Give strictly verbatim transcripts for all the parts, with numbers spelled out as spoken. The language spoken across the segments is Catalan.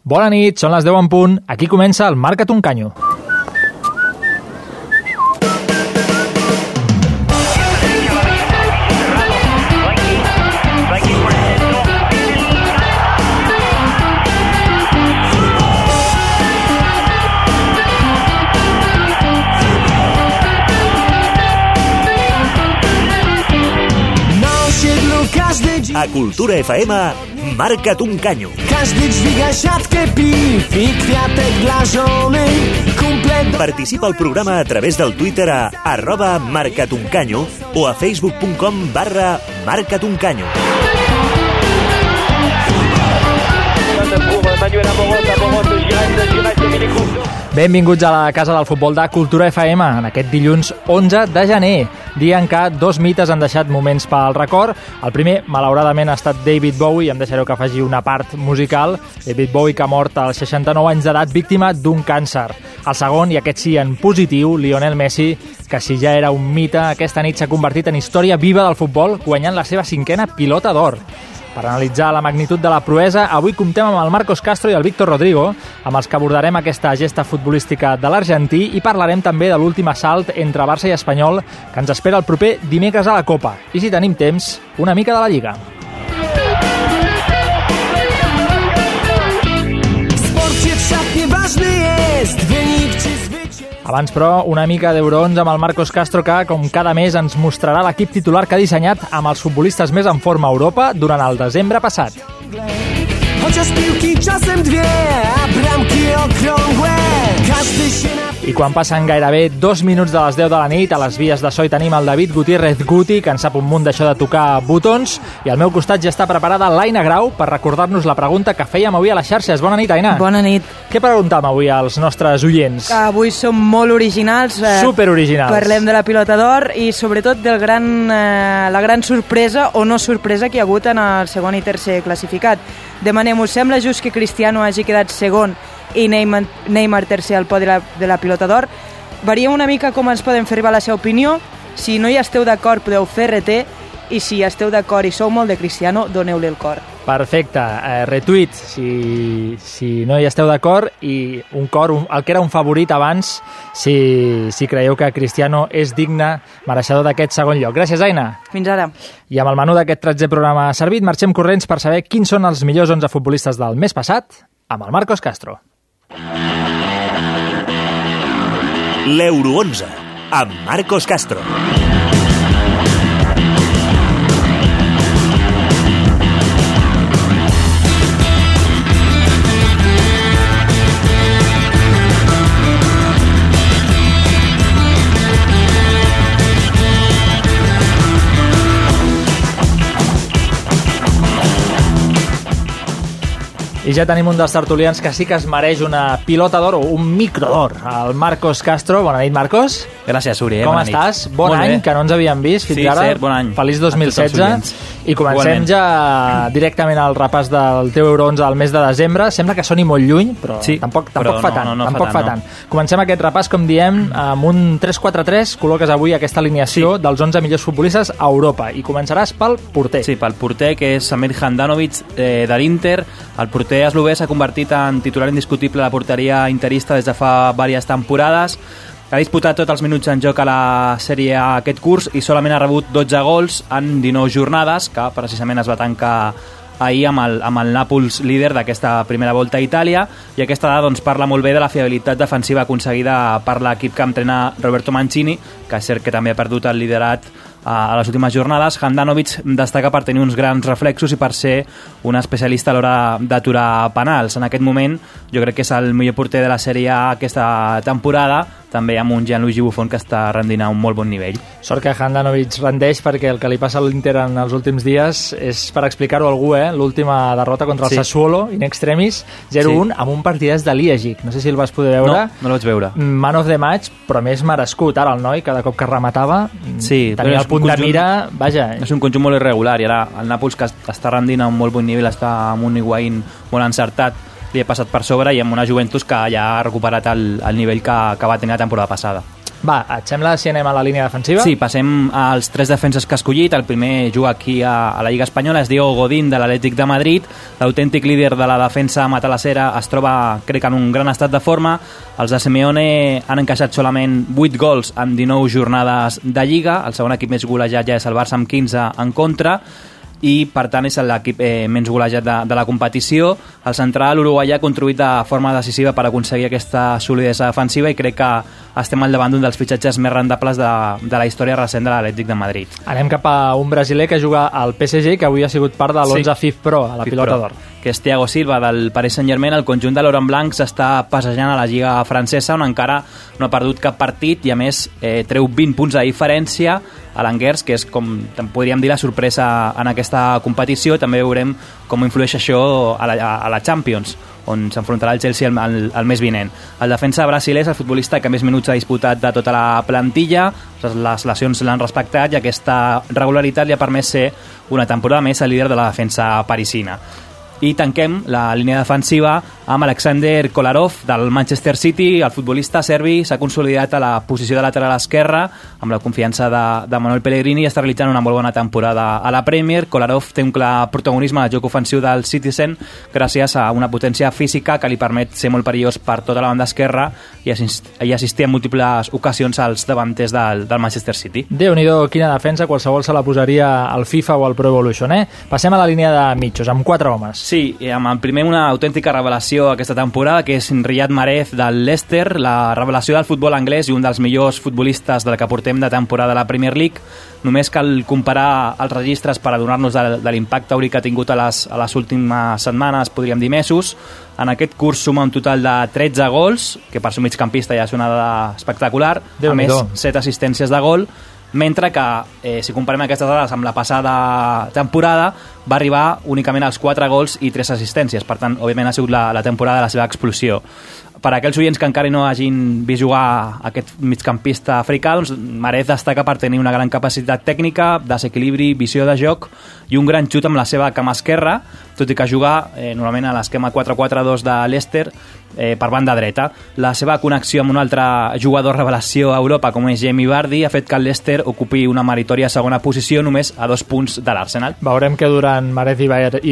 Bona nit, són les deu en punt. Aquí comença el Marca't un Canyo. A Cultura F M, Marca't un Canyo. Każdy dźwiga siatkę piw i kwiatek dla żony. Komplet... Participa al programa a través del Twitter a arroba Marca't un Canyo o a facebook punt com barra Marca't un Canyo. Benvinguts a la Casa del Futbol de Cultura F M en aquest dilluns onze de gener, dia en què dos mites han deixat moments pel record. El primer, malauradament, ha estat David Bowie, em deixareu que afegi una part musical. David Bowie, que ha mort als seixanta-nou anys d'edat, víctima d'un càncer. El segon, i aquest sí en positiu, Lionel Messi, que si ja era un mite, aquesta nit s'ha convertit en història viva del futbol, guanyant la seva cinquena pilota d'or. Per analitzar la magnitud de la proesa, avui comptem amb el Marcos Castro i el Víctor Rodrigo, amb els que abordarem aquesta gesta futbolística de l'argentí i parlarem també de l'últim assalt entre Barça i Espanyol que ens espera el proper dimecres a la Copa. I si tenim temps, una mica de la Lliga. Abans, però, una mica d'eurons amb el Marcos Castro, que, com cada mes, ens mostrarà l'equip titular que ha dissenyat amb els futbolistes més en forma a Europa durant el desembre passat. I quan passen gairebé dos minuts de les deu de la nit, a les vies de so hi tenim el David Gutiérrez Guti, que en sap un munt d'això de tocar botons, i al meu costat ja està preparada l'Aina Grau per recordar-nos la pregunta que fèiem avui a les xarxes. Bona nit, Aina. Bona nit. Què preguntàvem avui als nostres oients? Avui som molt originals. Eh, Super originals. Parlem de la pilota d'or i sobretot del gran, eh, la gran sorpresa o no sorpresa que hi ha hagut en el segon i tercer classificat. Demanem, us sembla just que Cristiano hagi quedat segon i Neymar, Neymar tercer al podi de la, de la pilota d'or? Varia una mica com ens podem fer arribar la seva opinió. Si no hi esteu d'acord, podeu fer R T, i si esteu d'acord i sou molt de Cristiano, doneu-li el cor. Perfecte, eh, retuit si, si no hi esteu d'acord, i un cor, un, el que era un favorit abans, si, si creieu que Cristiano és digne, mereixedor d'aquest segon lloc. Gràcies, Aina. Fins ara. I amb el menú d'aquest tretzè programa servit, marxem corrents per saber quins són els millors onze futbolistes del mes passat amb el Marcos Castro. L'Euro onze, amb Marcos Castro. I ja tenim un dels tertulians que sí que es mereix una pilota d'or o un micro d'or, el Marcos Castro. Bona nit, Marcos. Gràcies, Uri. Eh? Com Bona estàs? Nit. Bon Molt any, bé. que no ens havíem vist fins sí, ara. Cert, bon any. Feliç dos mil setze. I comencem Igualment. ja directament al repàs del teu Euro onze al mes de desembre. Sembla que soni molt lluny, però sí, tampoc, però tampoc fa no, tant. no, no tampoc fa fa tant, tant. Comencem aquest repàs, com diem, amb un tres quatre tres. Col·loques avui aquesta alineació sí. dels onze millors futbolistes a Europa. I començaràs pel porter. Sí, pel porter, que és Samir Handanovic, eh, de l'Inter. El porter eslovè s'ha convertit en titular indiscutible a la porteria interista des de fa diverses temporades. Ha disputat tots els minuts en joc a la Sèrie A aquest curs i solament ha rebut dotze gols en dinou jornades, que precisament es va tancar ahir amb el, amb el Nàpols líder d'aquesta primera volta a Itàlia, i aquesta dada doncs, parla molt bé de la fiabilitat defensiva aconseguida per l'equip que entrena Roberto Mancini, que és cert que també ha perdut el liderat a les últimes jornades. Handanovic destaca per tenir uns grans reflexos i per ser un especialista a l'hora d'aturar penals. En aquest moment jo crec que és el millor porter de la Sèrie A aquesta temporada, també amb un Gianluigi Buffon que està rendint a un molt bon nivell. Sort que Handanovic rendeix, perquè el que li passa a l'Inter en els últims dies és per explicar-ho a algú, eh? L'última derrota contra el sí. Sassuolo, in extremis, zero un, sí. amb un partidàs de Liegic. No sé si el vas poder veure. No, no el vaig veure. Man of the match, però més merescut. Ara el noi, cada cop que rematava, sí, tenia el punt conjunt, de mira, vaja. És un conjunt molt irregular, i ara el Nàpols, que està rendint a un molt bon nivell, està amb un Higuaín molt encertat, li ha passat per sobre, i amb una Juventus que ja ha recuperat el, el nivell que, que va tenir la temporada passada. Va, et sembla si anem a la línia defensiva? Sí, passem als tres defenses que ha escollit. El primer juga aquí a, a la Lliga Espanyola, és Diego Godín, de l'Atlètic de Madrid. L'autèntic líder de la defensa matalassera es troba, crec, en un gran estat de forma. Els de Simeone han encaixat solament vuit gols en dinou jornades de Lliga. El segon equip més golejat ja és el Barça amb quinze en contra, i per tant és l'equip eh, menys golejat de, de la competició. El central uruguaià ha contribuït de forma decisiva per aconseguir aquesta solidesa defensiva i crec que estem al davant d'un dels fitxatges més rendables de, de la història recent de l'Atlètic de Madrid. Anem cap a un brasiler que juga al P S G, que avui ha sigut part de l'onze sí. FIFA Pro, a la F I F pilota d'or. Que és Thiago Silva, del Paris Saint-Germain. El conjunt de Laurent Blanc s'està passejant a la Lliga francesa, on encara no ha perdut cap partit i a més eh, treu vint punts de diferència a l'Angers, que és, com podríem dir, la sorpresa en aquesta competició. També veurem com influeix això a la, a la Champions, on s'enfrontarà el Chelsea el, el, el mes vinent. El defensa brasilès, el futbolista que més minuts ha disputat de tota la plantilla, les lesions l'han respectat i aquesta regularitat li ha permès ser una temporada més el líder de la defensa parisina. I tanquem la línia defensiva amb Alexander Kolarov, del Manchester City. El futbolista serbi s'ha consolidat a la posició de lateral esquerra amb la confiança de, de Manuel Pellegrini i està realitzant una molt bona temporada a la Premier. Kolarov té un clar protagonisme al joc ofensiu del Citizen gràcies a una potència física que li permet ser molt perillós per tota la banda esquerra i, assist, i assistir en múltiples ocasions als davanters del, del Manchester City. Déu-n'hi-do, quina defensa, qualsevol se la posaria al FIFA o al Pro Evolution, eh? Passem a la línia de mitjos, amb quatre homes. Sí, amb el primer una autèntica revelació aquesta temporada, que és Riyad Mahrez del Leicester, la revelació del futbol anglès i un dels millors futbolistes del que portem de temporada a la Premier League. Només cal comparar els registres per adonar-nos de, de l'impacte auric que ha tingut a les, a les últimes setmanes, podríem dir mesos. En aquest curs suma un total de tretze gols, que per ser migcampista ja és una dada espectacular, a més set assistències de gol, mentre que, eh, si comparem aquestes dades amb la passada temporada, va arribar únicament als quatre gols i tres assistències. Per tant, òbviament ha sigut la, la temporada de la seva explosió. Per a aquells oients que encara no hagin vist jugar aquest migcampista africà, doncs Mahrez destaca per tenir una gran capacitat tècnica, desequilibri, visió de joc i un gran xut amb la seva cama esquerra, tot i que juga eh, normalment a l'esquema quatre quatre dos de Leicester eh, per banda dreta. La seva connexió amb un altre jugador revelació a Europa, com és Jamie Vardy, ha fet que el Leicester ocupi una meritòria segona posició només a dos punts de l'Arsenal. Veurem què duran Mahrez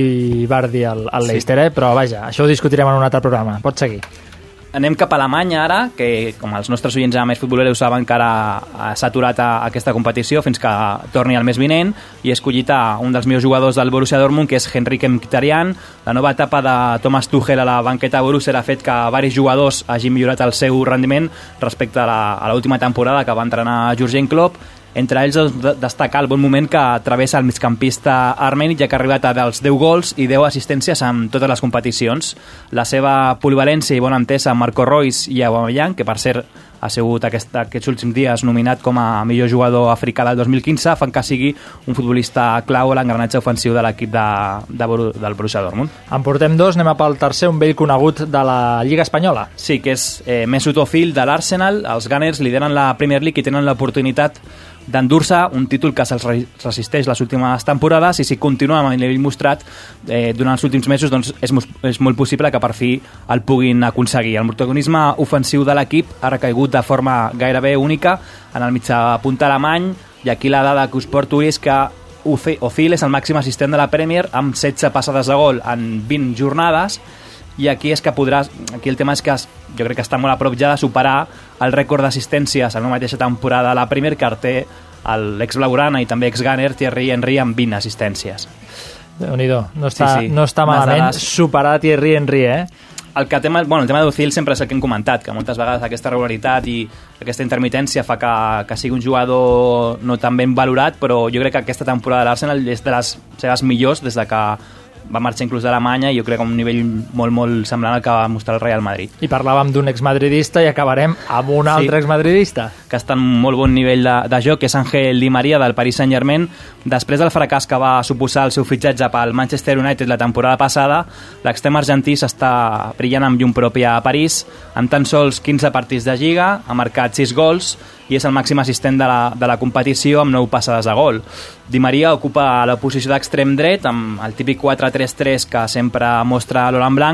i Vardy al, al Leicester, eh? Però vaja, això ho discutirem en un altre programa. Pots seguir. Anem cap a Alemanya ara, que com els nostres oients a més futboleros saben que ara s'ha aturat a aquesta competició fins que torni el mes vinent i ha escollit a un dels millors jugadors del Borussia Dortmund, que és Henrik Mkhitaryan. La nova etapa de Thomas Tuchel a la banqueta Borussia ha fet que varis jugadors hagin millorat el seu rendiment respecte a l'última temporada que va entrenar Jürgen Klopp. Entre ells destacar el bon moment que travessa el migcampista armeni, ja que ha arribat a dels deu gols i deu assistències en totes les competicions. La seva polivalència i bona entesa amb Marco Reus i Aubameyang, que per cert ha sigut aquest, aquests últims dies nominat com a millor jugador africà del dos mil quinze, fan que sigui un futbolista clau a l'engranatge ofensiu de l'equip de, de, del Borussia Dortmund. En portem dos, anem a pel tercer, un vell conegut de la Lliga Espanyola. Sí, que és eh, Mesut Özil de l'Arsenal. Els Gunners lideren la Premier League i tenen l'oportunitat d'endur-se un títol que se'ls resisteix les últimes temporades i si continua amb el nivell mostrat eh, durant els últims mesos, doncs és, és molt possible que per fi el puguin aconseguir. El protagonisme ofensiu de l'equip ha recaigut de forma gairebé única en el mitjapunta alemany, i aquí la dada que us porto és que Özil és el màxim assistent de la Premier amb setze passades de gol en vint jornades, i aquí és que podràs, aquí el tema és que jo crec que està molt a prop ja de superar el rècord d'assistències en una mateixa temporada a la Premier que té l'ex-blaugrana i també ex-gunner Thierry Henry amb vint assistències. Déu-n'hi-do, no està, sí, sí. no està malament dades... superar Thierry Henry, eh? El, que tema, bueno, el tema d'Ozil sempre és el que hem comentat, que moltes vegades aquesta regularitat i aquesta intermitència fa que, que sigui un jugador no tan ben valorat, però jo crec que aquesta temporada de l'Arsenal és de les seves millors des de que va marxar inclús d'Alemanya, i jo crec que a un nivell molt, molt semblant al que va mostrar el Real Madrid. I parlàvem d'un exmadridista i acabarem amb un sí, altre exmadridista. Que està en molt bon nivell de, de joc, que és Ángel Di María del Paris Saint-Germain. Després del fracàs que va suposar el seu fitxatge pel Manchester United la temporada passada, l'extrem argentí s'està brillant amb llum pròpia a París. En tan sols quinze partits de Lliga ha marcat sis gols i és el màxim assistent de la, de la competició amb nou passades de gol. Di Maria ocupa la posició d'extrem dret amb el típic quatre tres tres que sempre mostra Laurent Blanc,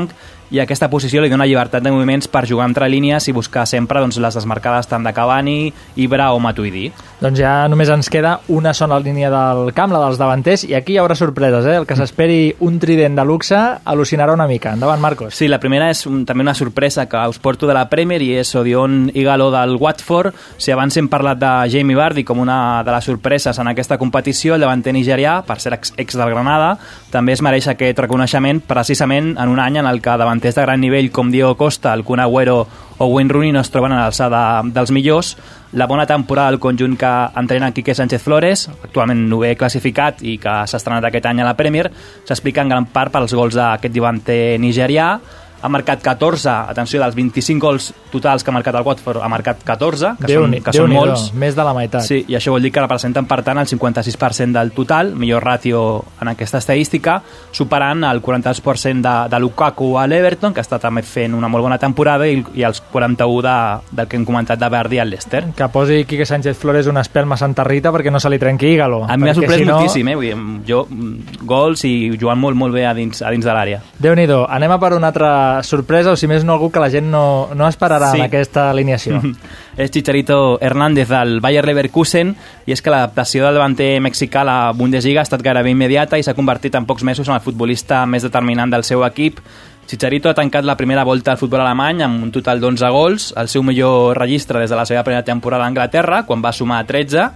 i aquesta posició li dona llibertat de moviments per jugar entre línies i buscar sempre doncs, les desmarcades tant de Cavani, Ibra o Matuidi. Doncs ja només ens queda una sola línia del camp, la dels davanters, i aquí hi haurà sorpreses, eh? El que s'esperi un trident de luxe al·lucinarà una mica. Endavant, Marcos. Sí, la primera és un, també una sorpresa que us porto de la Premier i és Odion Igalo del Watford. Si abans hem parlat de Jamie Vardy com una de les sorpreses en aquesta competició, el davanter nigerià, per ser ex, ex del Granada, també es mereix aquest reconeixement precisament en un any en el que davanters de gran nivell com Diego Costa, el Kun Agüero o Wayne Rooney no es troben a l'alçada dels millors. La bona temporada del conjunt que entrena Quique Sánchez Flores, actualment novè classificat i que s'ha estrenat aquest any a la Premier, s'explica en gran part pels gols d'aquest davanter nigerià. Ha marcat catorze, atenció, dels vint-i-cinc gols totals que ha marcat el Watford, ha marcat catorze, que Déu són, ni, que Déu són ni molts. Do, més de la meitat. Sí, i això vol dir que representen, per tant, el cinquanta-sis per cent del total, millor ràtio en aquesta estadística, superant el quaranta-dos per cent de, de Lukaku a l'Everton, que està també fent una molt bona temporada, i, i els quaranta-u de, del que hem comentat de Verdi al Leicester. Que posi Quique Sánchez Flores una espelma Santa Rita perquè no se li trenqui Igalo. A mi m'ha sorprès si no... moltíssim, eh? Vull dir, jo, gols i jugant molt, molt bé a dins, a dins de l'àrea. Déu-n'hi-do. Anem a per una altra sorpresa, o si més no algú que la gent no, no esperarà Sí. en aquesta alineació. És Chicharito Hernández del Bayer Leverkusen, i és que l'adaptació del davanter mexicà a la Bundesliga ha estat gairebé immediata i s'ha convertit en pocs mesos en el futbolista més determinant del seu equip. Chicharito ha tancat la primera volta al futbol alemany amb un total d'onze gols, el seu millor registre des de la seva primera temporada a Anglaterra, quan va sumar tretze,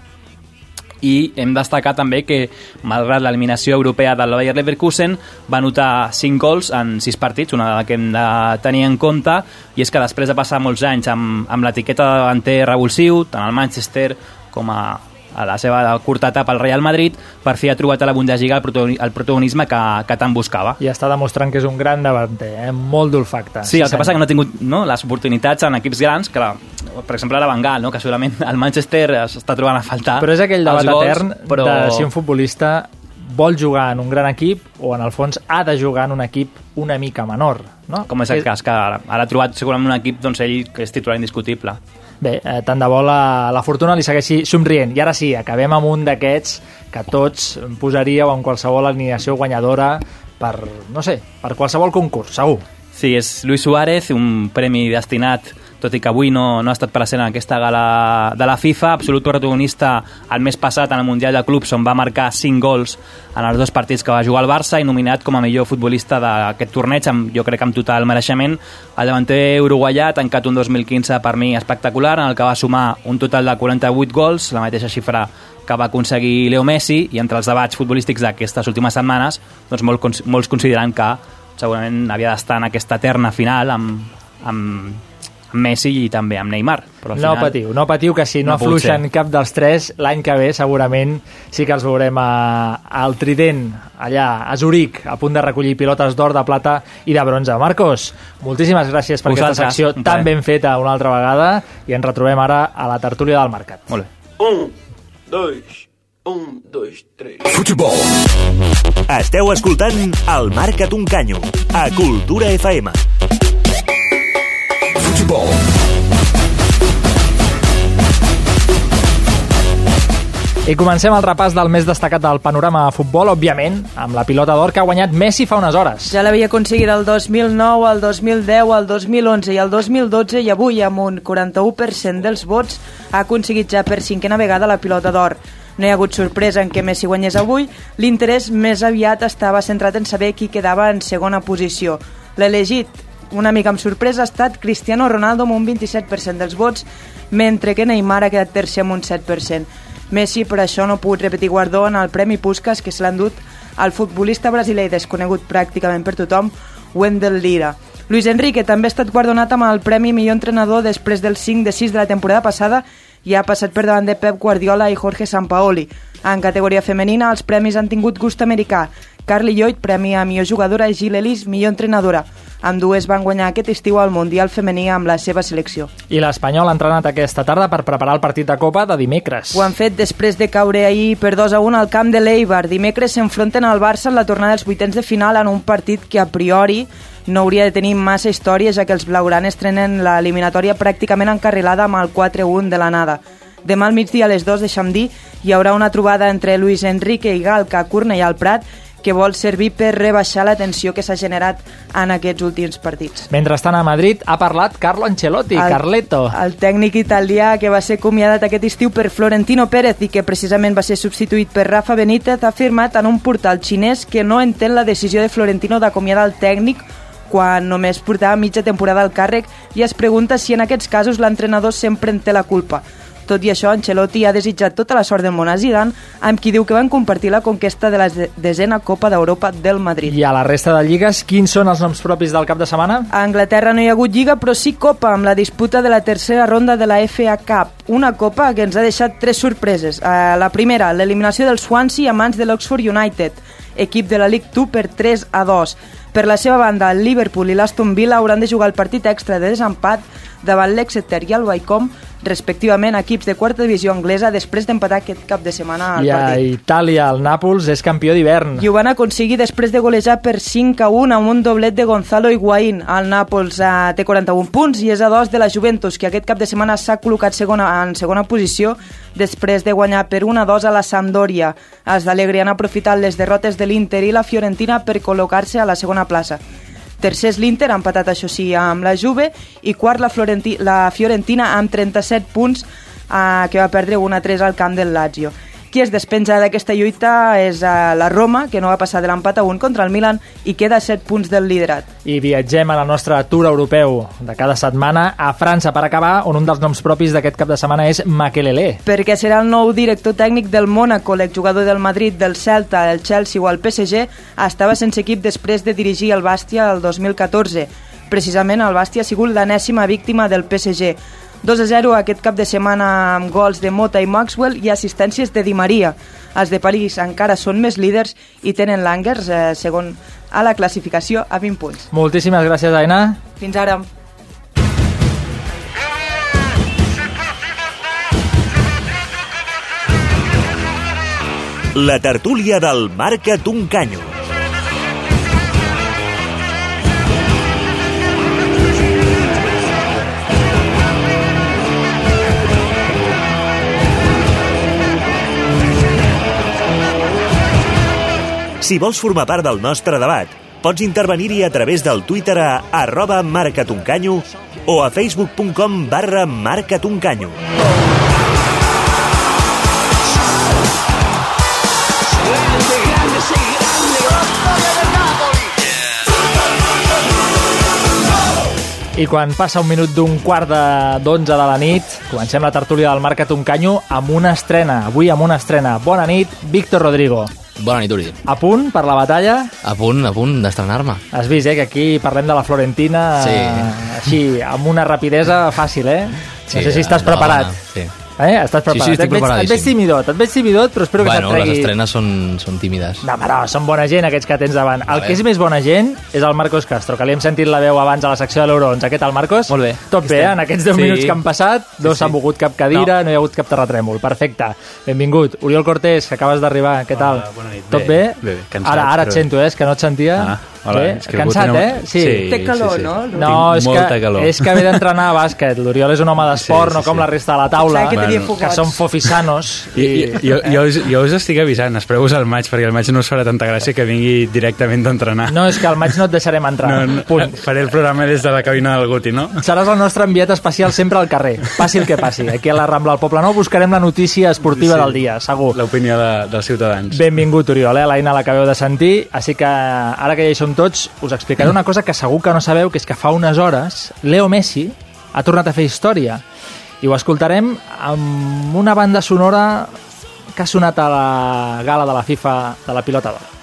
i hem destacat també que, malgrat l'eliminació europea del Bayer Leverkusen, va anotar cinc gols en sis partits, una dada que hem de tenir en compte, i és que després de passar molts anys amb, amb l'etiqueta de davanter revulsiu, tant al Manchester com a, a la seva curta etapa al Real Madrid, per fi ha trobat a la Bundesliga el, protagoni el protagonisme que, que tant buscava. I està demostrant que és un gran davanter, eh? Molt d'olfacte. Sí, el que passa que no ha tingut no, les oportunitats en equips grans, que la, per exemple ara Van Gaal, no? Que segurament el Manchester s'està trobant a faltar. Però és aquell debat gols, etern però... de si un futbolista vol jugar en un gran equip o en el fons ha de jugar en un equip una mica menor, no? Com és el cas, que ara, ara ha trobat segurament un equip, doncs ell que és titular indiscutible. Bé, eh, tant de bo la, la fortuna li segueixi somrient. I ara sí, acabem amb un d'aquests que tots posaríeu en qualsevol alineació guanyadora per, no sé, per qualsevol concurs, segur. Sí, és Luis Suárez, un premi destinat, tot i que avui no, no ha estat present en aquesta gala de la FIFA, absolut protagonista el mes passat en el Mundial de Clubs, on va marcar cinc gols en els dos partits que va jugar al Barça, i nominat com a millor futbolista d'aquest torneig, amb, jo crec que amb total mereixement. El davanter uruguaià ha tancat un dos mil quinze per mi espectacular, en el que va sumar un total de quaranta-vuit gols, la mateixa xifra que va aconseguir Leo Messi, i entre els debats futbolístics d'aquestes últimes setmanes, doncs molt, molts consideren que segurament havia d'estar en aquesta terna final amb, amb Messi i també amb Neymar. Però al no final, patiu, no patiu, que si no, no afluixen cap dels tres, l'any que ve segurament sí que els veurem a, al Trident, allà a Zuric, a punt de recollir pilotes d'or, de plata i de bronze. Marcos, moltíssimes gràcies per Vosaltres, aquesta secció tan ben feta una altra vegada, i ens retrobem ara a la tertúlia del Mercat. Molt bé. Un, dos, un, dos, tres. Futbol. Esteu escoltant el Marca't un Canyo a Cultura F M. Futbol. I comencem el repàs del més destacat del panorama de futbol, òbviament, amb la pilota d'or que ha guanyat Messi fa unes hores. Ja l'havia aconseguit el dos mil nou, el dos mil deu, el dos mil onze i el dos mil dotze, i avui, amb un quaranta-u per cent dels vots, ha aconseguit ja per cinquena vegada la pilota d'or. No hi ha hagut sorpresa en què Messi guanyés avui, l'interès més aviat estava centrat en saber qui quedava en segona posició. L'elegit, una mica amb sorpresa, ha estat Cristiano Ronaldo amb un vint-i-set per cent dels vots, mentre que Neymar ha quedat tercer amb un set per cent. Messi per això no ha pogut repetir guardó en el Premi Puskás, que se l'ha endut al futbolista brasiler desconegut pràcticament per tothom, Wendell Lira. Luis Enrique també ha estat guardonat amb el Premi Millor Entrenador després del cinc de sis de la temporada passada i ha passat per davant de Pep Guardiola i Jorge Sampaoli. En categoria femenina, els premis han tingut gust americà. Carly Lloyd, premi a millor jugadora, i Jill Ellis, millor entrenadora. Ambdues van guanyar aquest estiu al Mundial Femení amb la seva selecció. I l'Espanyol ha entrenat aquesta tarda per preparar el partit de Copa de dimecres. Ho han fet després de caure ahir per dos a un al camp de l'Eibar. Dimecres s'enfronten al Barça en la tornada dels vuitens de final en un partit que a priori no hauria de tenir massa història, ja que els blaugranes trenen l'eliminatòria pràcticament encarrilada amb el quatre a un de l'anada. Demà al migdia a les dues, deixa'm dir, hi haurà una trobada entre Luis Enrique i Gal, que a Cornellà al Prat, que vol servir per rebaixar la tensió que s'ha generat en aquests últims partits. Mentrestant a Madrid ha parlat Carlo Ancelotti, el, Carleto. El tècnic italià que va ser acomiadat aquest estiu per Florentino Pérez i que precisament va ser substituït per Rafa Benítez ha afirmat en un portal xinès que no entén la decisió de Florentino d'acomiadar el tècnic quan només portava mitja temporada al càrrec i es pregunta si en aquests casos l'entrenador sempre en té la culpa. Tot i això, Ancelotti ha desitjat tota la sort del món a Zidane, amb qui diu que van compartir la conquesta de la desena Copa d'Europa del Madrid. I a la resta de lligues, quins són els noms propis del cap de setmana? A Anglaterra no hi ha hagut lliga, però sí Copa, amb la disputa de la tercera ronda de la F A Cup. Una Copa que ens ha deixat tres sorpreses. Uh, la primera, l'eliminació del Swansea a mans de l'Oxford United, equip de la League dos per tres a dos. Per la seva banda, el Liverpool i l'Aston Villa hauran de jugar el partit extra de desempat davant l'Exeter i el Wycombe, respectivament equips de quarta divisió anglesa, després d'empatar aquest cap de setmana al I partit. I a Itàlia, el Nàpols és campió d'hivern. I ho van aconseguir després de golejar per cinc a un amb un doblet de Gonzalo Higuaín. El Nàpols eh, té quaranta-un punts i és a dos de la Juventus, que aquest cap de setmana s'ha col·locat segona, en segona posició després de guanyar per un a dos a la Sampdoria. Els d'Allegri han aprofitat les derrotes de l'Inter i la Fiorentina per col·locar-se a la segona plaça. Tercer és l'Inter, ha empatat això sí amb la Juve, i quart la, Florenti la Fiorentina amb trenta-set punts, eh, que va perdre un a tres al camp del Lazio. Qui es despenja d'aquesta lluita és eh, la Roma, que no va passar de l'empat a un contra el Milan i queda a set punts del liderat. I viatgem a la nostra tour europeu de cada setmana a França per acabar, on un dels noms propis d'aquest cap de setmana és Makelele. Perquè serà el nou director tècnic del Mónaco, l'exjugador del Madrid, del Celta, el Chelsea o el P S G, estava sense equip després de dirigir el Bàstia el dos mil catorze. Precisament el Bàstia ha sigut l'enèsima víctima del P S G. dos a zero aquest cap de setmana amb gols de Mota i Maxwell i assistències de Di Maria. Els de París encara són més líders i tenen l'Angers, eh, segon a la classificació, a vint punts. Moltíssimes gràcies, Aina. Fins ara. La tertúlia del Marca't un Canyo. Si vols formar part del nostre debat, pots intervenir-hi a través del Twitter a arroba marcatuncanyo o a facebook punt com barra marcatuncanyo. I quan passa un minut d'un quart d'onze de la nit, comencem la tertúlia del Marca't un Canyo amb una estrena. Avui amb una estrena. Bona nit, Víctor Rodrigo. Bona nit, Uri. A punt per la batalla? A punt, a punt d'estrenar-me. Has vist, eh, que aquí parlem de la Florentina sí. Així, amb una rapidesa fàcil, eh? Sí, no sé si estàs preparat. Sí. Eh? Estàs preparat? Sí, sí, estic et, veig, et veig timidot, et veig timidot, però espero que bueno, se't tregui... les estrenes són, són tímides. No, però són bona gent aquests que tens davant. El bé. que és més bona gent és el Marcos Castro, que li hem sentit la veu abans a la secció de l'Eurons. Què tal, Marcos? Molt bé. Tot bé, eh? En aquests deu sí. minuts que han passat, no s'ha sí, sí. mogut cap cadira, no. no hi ha hagut cap terratrèmol. Perfecte. Benvingut. Oriol Cortés, que acabes d'arribar. Què tal? Bona, bona nit. Tot bé? Bé, bé. Cansat, ara ara però... et sento, eh? És que no et sentia. Ah, hola, bé? Cansat, una... eh? Sí. sí. Té calor, sí, sí. no? No, és Molta que, calor. és que ve d'entrenar a bàsquet. L'Oriol és un home d'esport, sí, sí, no com sí. la resta de la taula, que, bueno, que són fofisanos. I, i, jo, jo, us, jo us estic avisant, espereu-vos al maig, perquè al maig no us farà tanta gràcia que vingui directament d'entrenar. No, és que al maig no et deixarem entrar. No, no, Punt. faré el programa des de la cabina del Guti, no? Seràs el nostre enviat especial sempre al carrer, passi el que passi. Aquí a la Rambla del Poble Nou buscarem la notícia esportiva sí, del dia, segur. L'opinió de, dels ciutadans. Benvingut, Oriol, eh? l'Aina l'acabeu de sentir, així que ara que ja hi som tots, us explicaré una cosa que segur que no sabeu, que és que fa unes hores Leo Messi ha tornat a fer història. I ho escoltarem amb una banda sonora que ha sonat a la gala de la FIFA de la pilota d'or.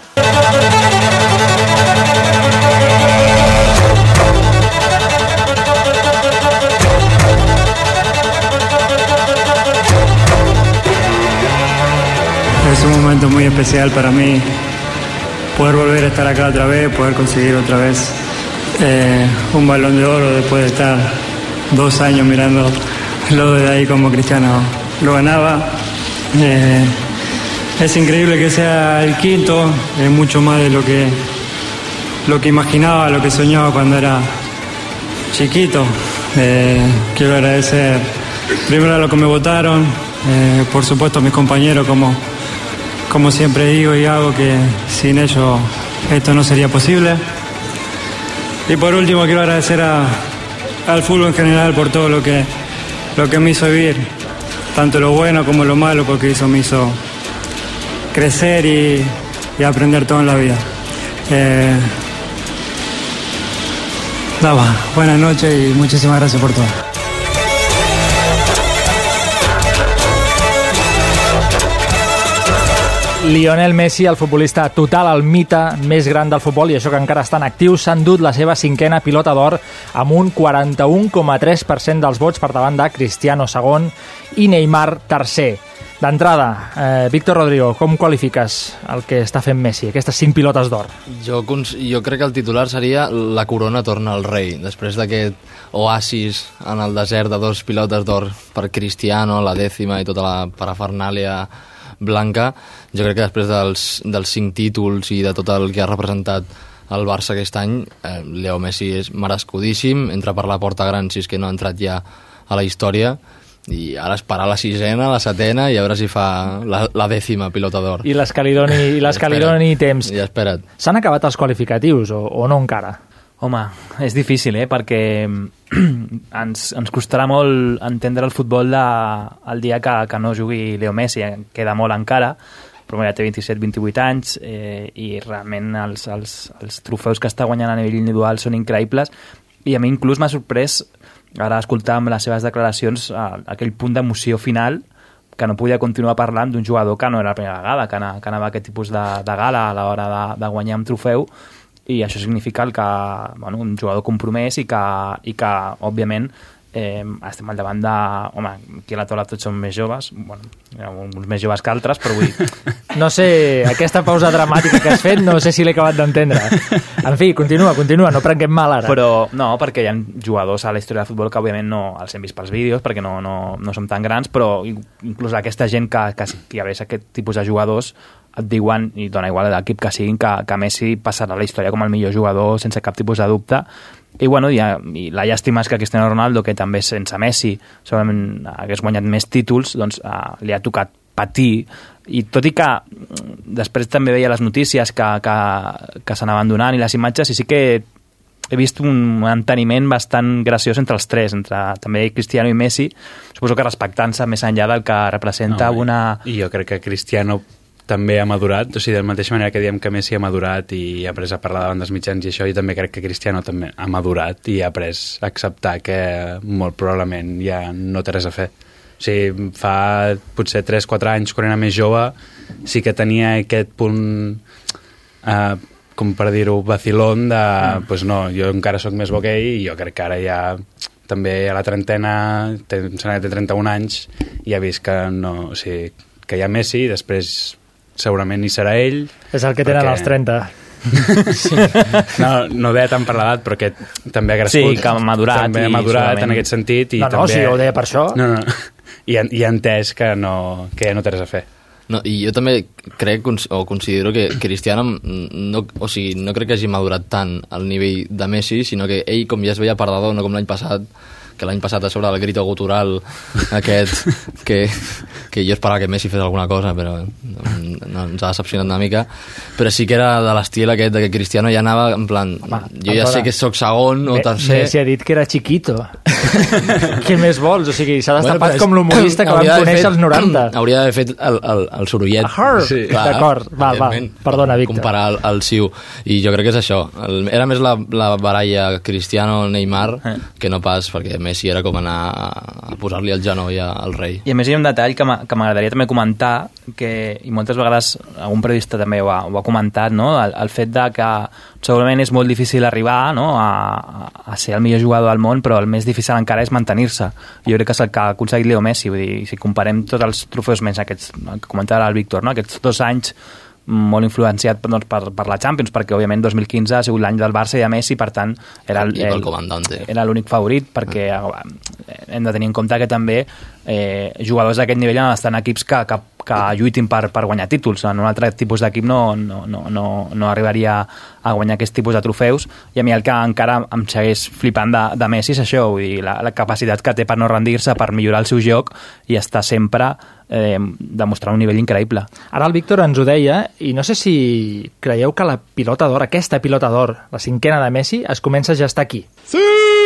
Es un momento muy especial para mí poder volver a estar acá otra vez, poder conseguir otra vez eh, un Balón de Oro después de estar dos años mirando lo de ahí como Cristiano lo ganaba. Eh, es increíble que sea el quinto, es mucho más de lo que, lo que imaginaba, lo que soñaba cuando era chiquito. Eh, quiero agradecer primero a los que me votaron, eh, por supuesto a mis compañeros como como siempre digo y hago, que sin ellos esto no sería posible. Y por último quiero agradecer a, al fútbol en general por todo lo que, lo que me hizo vivir, tanto lo bueno como lo malo, porque eso me hizo crecer y, y aprender todo en la vida. Eh, nada, buenas noches y muchísimas gracias por todo. Lionel Messi, el futbolista total, el mite més gran del futbol, i això que encara estan actius, s'han dut la seva cinquena pilota d'or amb un quaranta-un coma tres per cent dels vots per davant de Cristiano segon i Neymar tercer. D'entrada, eh, Víctor Rodrigo, com qualifiques el que està fent Messi, aquestes cinc pilotes d'or? Jo, jo crec que el titular seria la corona torna al rei, després d'aquest oasis en el desert de dos pilotes d'or per Cristiano, la dècima i tota la parafernàlia blanca. Jo crec que després dels, dels cinc títols i de tot el que ha representat el Barça aquest any, eh, Leo Messi és merescudíssim, entra per la porta gran si és que no ha entrat ja a la història, i ara esperar la sisena, la setena i a veure si fa la, la dècima pilota d'or. I les que li doni, i les que li doni temps. Ja espera't. S'han acabat els qualificatius o, o no encara? Home, és difícil, eh? Perquè ens, ens costarà molt entendre el futbol de, el dia que, que no jugui Leo Messi. Queda molt encara, però ja té vint-i-set vint-i-vuit anys eh, i realment els, els, els trofeus que està guanyant a nivell individual són increïbles, i a mi inclús m'ha sorprès ara escoltar amb les seves declaracions aquell punt d'emoció final, que no podia continuar parlant d'un jugador que no era la primera vegada que anava, que anava a aquest tipus de, de gala a l'hora de, de guanyar un trofeu, i això significa el que, bueno, un jugador compromès i que, i que òbviament, eh, estem al davant de... Home, aquí a la taula tots som més joves, bueno, uns més joves que altres, però vull... No sé, aquesta pausa dramàtica que has fet, no sé si l'he acabat d'entendre. En fi, continua, continua, no prenguem mal ara. Però no, perquè hi ha jugadors a la història del futbol que òbviament no els hem vist pels vídeos, perquè no, no, no som tan grans, però inclús aquesta gent que, que, que hi ha aquest tipus de jugadors et diuen, i dona igual l'equip que siguin, que, que Messi passarà a la història com el millor jugador sense cap tipus de dubte. I, bueno, i, i la llàstima és que Cristiano Ronaldo, que també sense Messi segurament hagués guanyat més títols, doncs eh, li ha tocat patir, i tot i que després també veia les notícies que, que, que s'anaven donant i les imatges, i sí que he vist un enteniment bastant graciós entre els tres, entre també Cristiano i Messi, suposo que respectant-se més enllà del que representa no, una... I jo crec que Cristiano també ha madurat, o sigui, de la mateixa manera que diem que Messi ha madurat i ha après a parlar davant dels mitjans i això, jo també crec que Cristiano també ha madurat i ha après a acceptar que molt probablement ja no té res a fer. O sigui, fa potser tres quatre anys, quan era més jove, sí que tenia aquest punt, eh, com per dir-ho, vacilón de, mm. pues no, jo encara sóc més bo que ell, i jo crec que ara ja també a la trentena, té, té trenta-un anys, i ha vist que no, o sigui, que hi ha Messi, i després segurament hi serà ell. És el que tenen perquè... els trenta. Sí. No, no deia tant per l'edat, però que també ha crescut. Sí, que ha madurat. També ha madurat en aquest sentit. I no, no, també... sí, ho deia per això. No, no, i, i ha entès que, no, que ja no té res a fer. No, i jo també crec o considero que Cristiano no, o sigui, no crec que hagi madurat tant al nivell de Messi, sinó que ell, com ja es veia perdedor, no com l'any passat, que l'any passat a sobre del grito gutural aquest, que, que jo esperava que Messi fes alguna cosa, però no, no, ens ha decepcionat una mica, però sí que era de l'estil aquest de que Cristiano ja anava en plan, home, jo ja sé que sóc segon o tercer. Messi ha dit que era chiquito. Què més vols? O sigui, s'ha destapat bueno, com l'humorista que vam conèixer als noranta. Hauria d'haver fet el, el, el sorollet. Sí. D'acord, va, va, perdona, Víctor. Comparar el, el Siu, i jo crec que és això. El, era més la, la baralla Cristiano-Neymar eh. que no pas perquè Messi era com anar a posar-li el genoll al rei. I a més hi ha un detall que m'agradaria també comentar, que, i moltes vegades algun periodista també ho ha, ho ha comentat, no? el, el fet de que segurament és molt difícil arribar, no? a, a ser el millor jugador del món, però el més difícil encara és mantenir-se. Jo crec que és el que ha aconseguit Leo Messi. Vull dir, si comparem tots els trofeus més aquests, que comentava el Víctor, no? Aquests dos anys molt influenciat doncs, per, per la Champions, perquè òbviament dos mil quinze ha sigut l'any del Barça i de Messi, per tant era l'únic favorit, perquè ah. hem de tenir en compte que també eh, jugadors d'aquest nivell han d'estar en equips que, que, que lluitin per, per guanyar títols. En un altre tipus d'equip no, no, no, no, no arribaria a guanyar aquest tipus de trofeus, i a mi el que encara em segueix flipant de, de Messi és això, vull dir, la, la capacitat que té per no rendir-se, per millorar el seu joc i estar sempre eh, demostrant un nivell increïble. Ara el Víctor ens ho deia, i no sé si creieu que la pilota d'or, aquesta pilota d'or, la cinquena de Messi, es comença ja a estar aquí. Sí!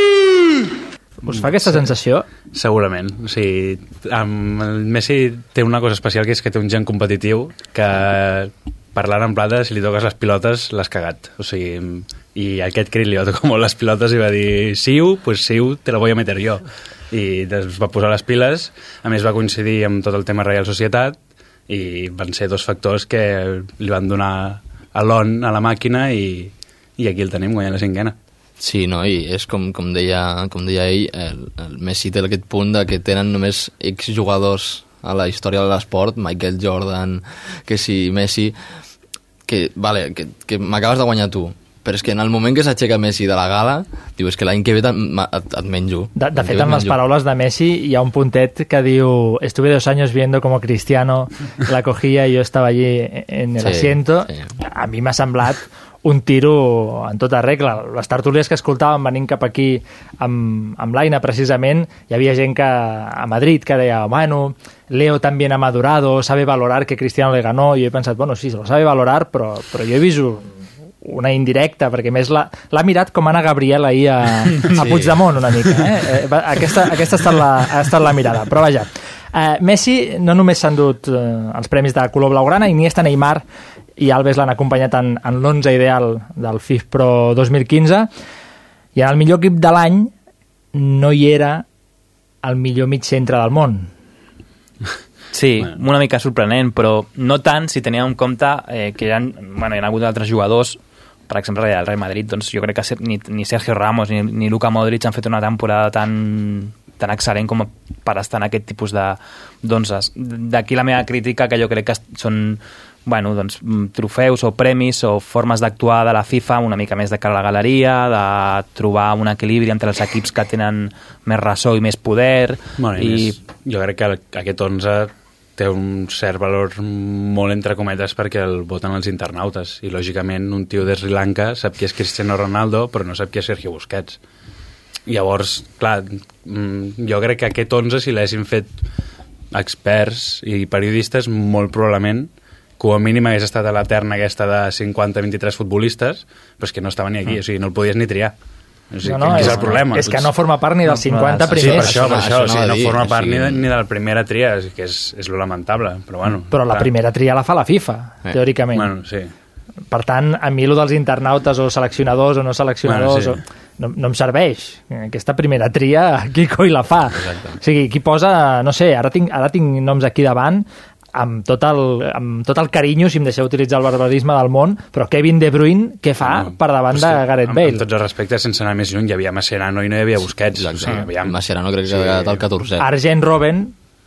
Us fa aquesta sensació? Segurament. O sigui, amb el Messi té una cosa especial, que és que té un gen competitiu que, parlant en plata, si li toques les pilotes, l'has cagat. O sigui, i aquest crit li va tocar molt les pilotes i va dir, siu, pues siu, te la voy a meter jo. I es va posar les piles. A més, va coincidir amb tot el tema Reial Societat i van ser dos factors que li van donar a l'on a la màquina i, i aquí el tenim guanyant la cinquena. Sí, no, i és com, com, deia, com deia ell, el, el Messi té aquest punt de que tenen només exjugadors a la història de l'esport, Michael Jordan, que si Messi, que, vale, que, que m'acabes de guanyar tu, però és que en el moment que s'aixeca Messi de la gala, diu, és que l'any que ve et, et, et menjo. De, de fet, amb les paraules de Messi hi ha un puntet que diu, estuve dos años viendo como Cristiano la cogía y yo estaba allí en el sí, asiento. Sí. A mi m'ha semblat un tiro en tota regla. Les tertúlies que escoltàvem venint cap aquí amb, amb l'Aina, precisament, hi havia gent que, a Madrid que deia, bueno, Leo también ha madurado, sabe valorar que Cristiano le ganó, i jo he pensat, bueno, sí, se lo sabe valorar, però, però jo he vist una indirecta, perquè més l'ha mirat com Anna Gabriel ahir a, a Puigdemont una mica. Eh? Aquesta, aquesta ha, estat la, ha estat la mirada. Però vaja, eh, Messi no només s'ha endut eh, els premis de color blaugrana, Iniesta, Neymar i Alves l'han acompanyat en, en l'onze ideal del FIFPro dos mil quinze, i en el millor equip de l'any no hi era el millor mig centre del món. Sí, una mica sorprenent, però no tant si teníem en compte eh, que hi ha, bueno, hi ha hagut altres jugadors, per exemple, el Real Madrid, doncs jo crec que ni, ni Sergio Ramos ni, ni Luka Modric han fet una temporada tan, tan excel·lent com per estar en aquest tipus de d'onzes. D'aquí la meva crítica, que jo crec que són bueno, doncs, trofeus o premis o formes d'actuar de la FIFA una mica més de cara a la galeria, de trobar un equilibri entre els equips que tenen més ressò i més poder. Bueno, i i... Més, jo crec que aquest onze té un cert valor molt entre cometes perquè el voten els internautes i lògicament un tio de Sri Lanka sap qui és Cristiano Ronaldo però no sap qui és Sergio Busquets. Llavors, clar, jo crec que aquest onze, si l'haguessin fet experts i periodistes, molt probablement com a mínim hagués estat a la terna aquesta de cinquanta a vint-i-tres futbolistes, però és que no estava ni aquí, o sigui, no el podies ni triar. O sigui, no, no, és, és el problema. És que no forma part ni dels cinquanta primers. Sí, per això, per això, això, això o sigui, no, no forma part ni de, ni de la primera tria, que és, és lo lamentable, però bueno. Però la clar. primera tria la fa la FIFA, eh. teòricament. Bueno, sí. Per tant, a mi lo dels internautes o seleccionadors o no seleccionadors bueno, sí. o, no, no em serveix. Aquesta primera tria, qui coi la fa? Exacte. O sigui, qui posa, no sé, ara tinc, ara tinc noms aquí davant, amb tot, el, amb tot el carinyo, si em deixeu utilitzar el barbarisme del món, però Kevin De Bruyne, què fa no, per davant de Gareth Bale? Amb, amb tots els respectes, sense anar més lluny, hi havia Mascherano i no hi havia Busquets. Exacte. O sigui, aviam. Mascherano crec que sí. ha quedat el catorzè. Arjen Robben.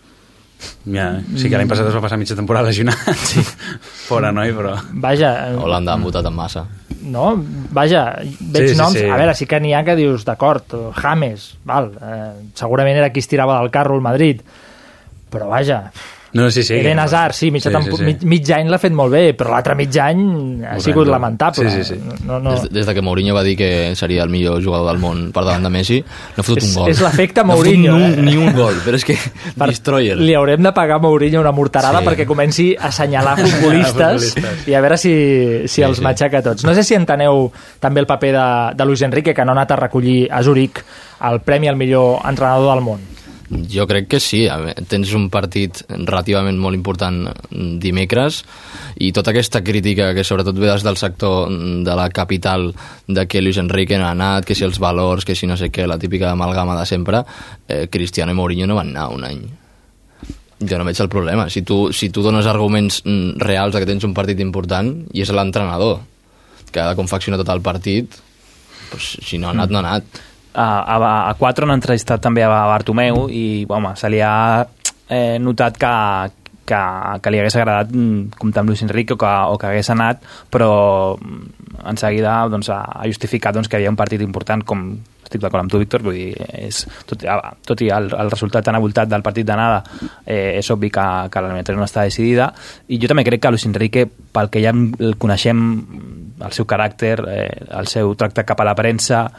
Ja, sí que l'any passat es va passar mitja temporada lesionat. Sí. Fora noi, però... Vaja... Holanda ha votat en massa. No, vaja, veig sí, sí, noms... Sí. A veure, sí que n'hi ha que dius, d'acord, James, val, eh, segurament era qui es tirava del carro al Madrid, però vaja... No, sí, sí. Eden Hazard, sí, mig, sí, sí, sí. mig, mig any l'ha fet molt bé, però l'altre mig any ha Horrendo. sigut lamentable. Sí, sí, sí. No, no... Des, des de que Mourinho va dir que seria el millor jugador del món per davant de Messi, no ha fotut és, un gol. És l'efecte Mourinho. No ha fotut eh? ni un gol, però és que per, destroyer. Li haurem de pagar a Mourinho una morterada sí. perquè comenci a assenyalar futbolistes i a veure si, si sí, els sí. matxaca tots. No sé si enteneu també el paper de, de Luis Enrique, que no ha anat a recollir a Zurich el premi al millor entrenador del món. Jo crec que sí, tens un partit relativament molt important dimecres i tota aquesta crítica que sobretot ve des del sector de la capital de que Luis Enrique no ha anat, que si els valors, que si no sé què, la típica amalgama de sempre, eh, Cristiano i Mourinho no van anar un any. Jo no veig el problema. Si tu, si tu dones arguments reals de que tens un partit important i és l'entrenador que ha de confeccionar tot el partit, doncs, si no ha anat, no ha anat. A, a, a quatre han entrevistat també a Bartomeu i home, se li ha eh, notat que, que, que li hagués agradat comptar amb Luis Enrique o que, o que hagués anat, però en seguida doncs, ha justificat doncs, que hi havia un partit important, com estic d'acord amb tu, Víctor, vull dir, és, tot, tot i el, el resultat tan avoltat del partit d'anada, eh, és obvi que, que l'eliminatòria no està decidida, i jo també crec que Luis Enrique, pel que ja el coneixem, el seu caràcter, eh, el seu tracte cap a la premsa,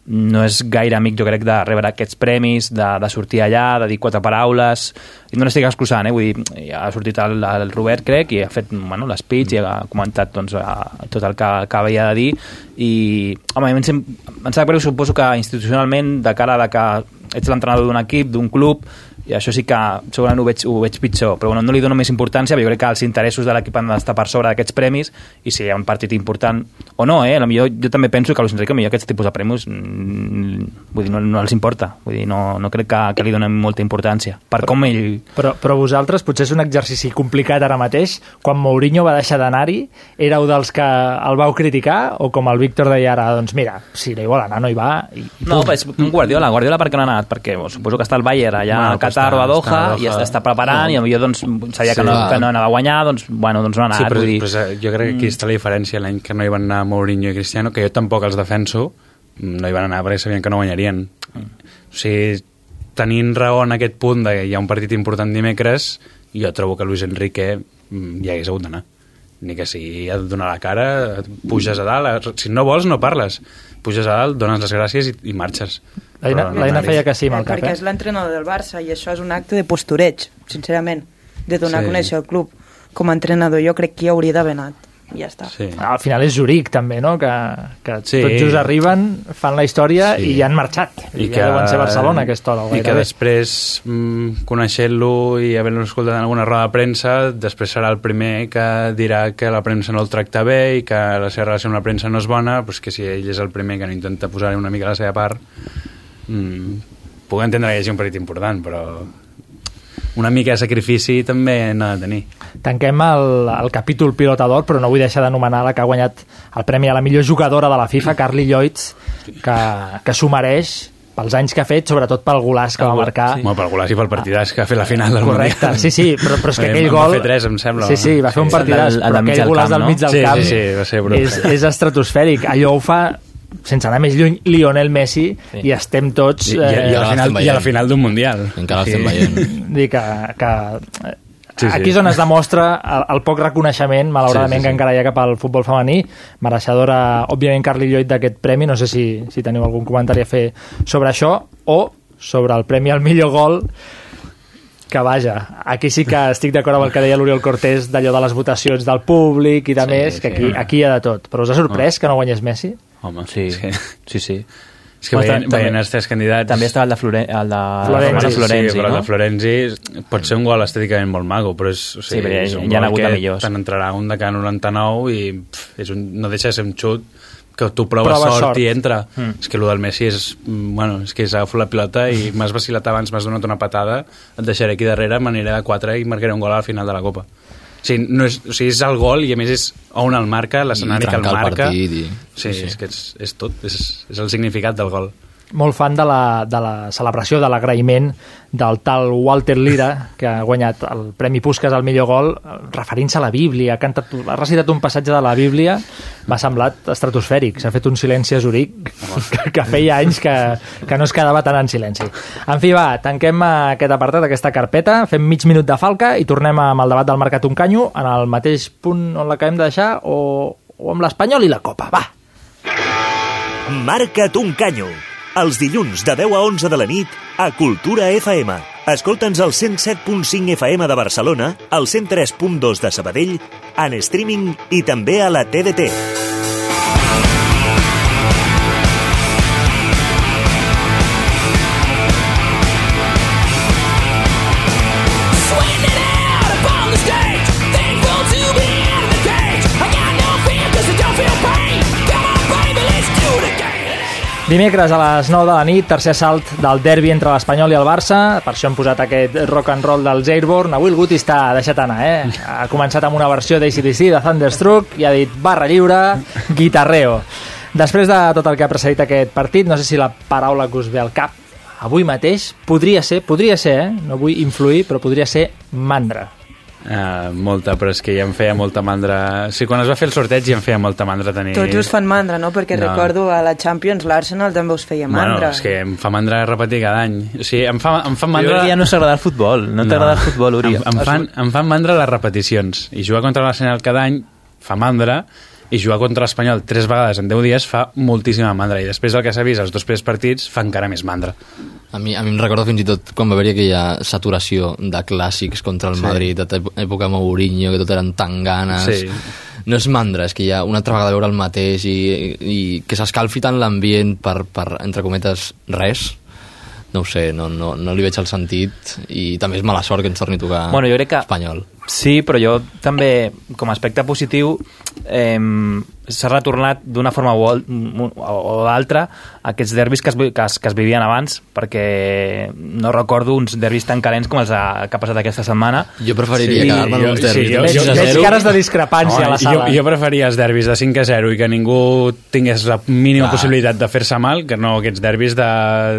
no és gaire amic, jo crec, de rebre aquests premis, de, de sortir allà, de dir quatre paraules, i no l'estic excusant, eh? Vull dir, ja ha sortit el, el Robert, crec, i ha fet, bueno, l'speech i ha comentat, doncs, tot el que, que havia de dir, i, home, em, em, em sap greu, suposo que institucionalment, de cara a que ets l'entrenador d'un equip, d'un club, i això sí que segurament ho veig, ho veig pitjor, però bueno, no li dono més importància, però jo crec que els interessos de l'equip han d'estar per sobre d'aquests premis, i si hi ha un partit important o no, eh? Potser jo també penso que a Luis Enrique millor aquests tipus de premis mmm, vull dir, no, no els importa, vull dir, no, no crec que, que li donem molta importància per però, com ell... Però, però vosaltres, potser és un exercici complicat ara mateix, quan Mourinho va deixar d'anar-hi, éreu dels que el vau criticar, o com el Víctor deia ara, doncs mira, si no hi vol anar, no hi va, i, i no, és un Guardiola, Guardiola per què no ha anat? Perquè bueno, suposo que està al Bayern allà bueno, a Qatar o a Doha, i està, està preparant, no. I potser doncs, sabia sí, que, no, que no anava a guanyar, doncs, bueno, doncs no ha anat. Sí, però, vull dir... però jo crec que aquí està la diferència, l'any que no hi van anar Mourinho i Cristiano, que jo tampoc els defenso, no hi van anar perquè sabien que no guanyarien. Mm. O sigui, tenint raó en aquest punt de que hi ha un partit important dimecres, jo trobo que Luis Enrique hi hagués hagut d'anar. Ni que sigui ha de donar la cara, puges a dalt, si no vols no parles, puges a dalt, dones les gràcies i, i marxes. L'Aina no feia que sí amb el cap, perquè és l'entrenador del Barça i això és un acte de postureig, sincerament, de donar sí. a conèixer el club com a entrenador. Jo crec que hi hauria d'haver anat i ja està. Sí. Al final és Zuric també, no? Que, que sí. tots just arriben, fan la història sí. i ja han marxat. I, I que, ja deuen ser Barcelona a aquesta hora. I que després, mm, coneixent-lo i havent-lo escoltat en alguna roda de premsa, després serà el primer que dirà que la premsa no el tracta bé i que la seva relació amb la premsa no és bona, doncs que si ell és el primer que no intenta posar una mica la seva part, mm, puc entendre que hi hagi un partit important, però una mica de sacrifici també n'ha de tenir. Tanquem el, el capítol pilota d'or, però no vull deixar d'anomenar la que ha guanyat el premi a la millor jugadora de la FIFA, Carly Lloyd, que, que s'ho mereix pels anys que ha fet, sobretot pel golàs que va marcar. Sí. Bueno, pel golàs i pel partidàs que ha fet la final del Correcte, Mundial. Sí, sí, però, però és que aquell gol... Va fer tres, em sembla. Sí, sí, va fer un partidàs, sí, però aquell golàs del mig del sí, camp sí, sí, va ser brutal. és, és estratosfèric. Allò ho fa, sense anar més lluny, Lionel Messi, sí. I estem tots... I, i, i, a, la final, i a la final d'un Mundial. Encara l'estem veient. Dir que... que Sí, sí. Aquí és on es demostra el, el poc reconeixement, malauradament, sí, sí, sí. que encara hi ha cap al futbol femení. Mereixedora, òbviament, Carly Lloyd d'aquest premi. No sé si, si teniu algun comentari a fer sobre això o sobre el premi al millor gol, que vaja, aquí sí que estic d'acord amb el que deia l'Oriol Cortés d'allò de les votacions del públic i de sí, més, que aquí, sí. aquí hi ha de tot. Però us ha sorprès oh. que no guanyés Messi? Home, sí, sí, sí. sí. És que veient, veient els tres candidats... També estava el de, Flore, el de Florenzi, Florenzi, sí, però no? el de Florenzi pot ser un gol estèticament molt maco, però és, o sigui, sí, però és un hi ha gol hagut que de millors. Te'n entrarà un de cada noranta-nou i pff, és un, no deixa de ser un xut que tu proves Prova sort, sort i entra. Mm. És que el del Messi és... Bueno, és que s'agafa la pilota i m'has vacilat abans, m'has donat una patada, et deixaré aquí darrere, m'aniré de quatre i marcaré un gol al final de la Copa. O sigui, no és, o sigui, és el gol i a més és on el marca, l'escenari que el marca. El i... sí, sí, és que és, és tot, és, és el significat del gol. Molt fan de la, de la celebració, de l'agraïment del tal Walter Lira, que ha guanyat el Premi Puskás al millor gol, referint-se a la Bíblia, ha, cantat, ha recitat un passatge de la Bíblia, m'ha semblat estratosfèric, s'ha fet un silenci a Zuric, que, que feia anys que, que no es quedava tant en silenci. En fi, va, tanquem aquest apartat, aquesta carpeta, fem mig minut de falca i tornem amb el debat del Marcat un Canyo, en el mateix punt on l'acabem de deixar, o, o amb l'Espanyol i la Copa, va! Marcat un Canyo. Els dilluns de deu a onze de la nit a Cultura F M. Escolta'ns al cent set punt cinc F M de Barcelona, al cent tres punt dos de Sabadell, en streaming i també a la T D T. Dimecres a les nou de la nit, tercer assalt del derbi entre l'Espanyol i el Barça. Per això hem posat aquest rock and roll dels Airborne. Avui el Guti està deixat anar, eh? Ha començat amb una versió d'A C D C, de Thunderstruck, i ha dit barra lliure, guitarreo. Després de tot el que ha precedit aquest partit, no sé si la paraula que us ve al cap avui mateix podria ser, podria ser, eh? No vull influir, però podria ser mandra. Uh, molta, però és que ja em feia molta mandra. O sigui, quan es va fer el sorteig ja em feia molta mandra tenir... Tots us fan mandra, no? Perquè no. Recordo a la Champions l'Arsenal també us feia mandra. Bueno, és que em fa mandra repetir cada any. O sigui, em fa, em fa mandra... Ja no s'agrada el futbol, no, no. t'agrada el futbol, Uri. Em, em, fan, em fan mandra les repeticions. I jugar contra l'Arsenal cada any fa mandra, i jugar contra l'Espanyol tres vegades en deu dies fa moltíssima mandra, i després el que s'ha vist els dos primers partits fa encara més mandra. A mi, a mi em recorda fins i tot quan va haver aquella saturació de clàssics contra el sí. Madrid, de època Mourinho, que tot eren tan ganes. Sí. No és mandra, és que hi ha una altra vegada veure el mateix i, i que s'escalfi tant l'ambient per, per, entre cometes, res. No ho sé, no, no, no li veig el sentit, i també és mala sort que ens torni a tocar bueno, jo crec que Espanyol. Sí, però jo també, com a aspecte positiu, eh, s'ha retornat d'una forma o, o d'altra aquests derbis que es, que, es, que es vivien abans, perquè no recordo uns derbis tan calents com els ha, que ha passat aquesta setmana. Jo preferiria sí, quedar-me en uns derbis. Sí, jo, jo, jo, veig cares de discrepància no, a la sala. Jo, jo preferia els derbis de cinc a zero i que ningú tingués la mínima ah. possibilitat de fer-se mal, que no aquests derbis de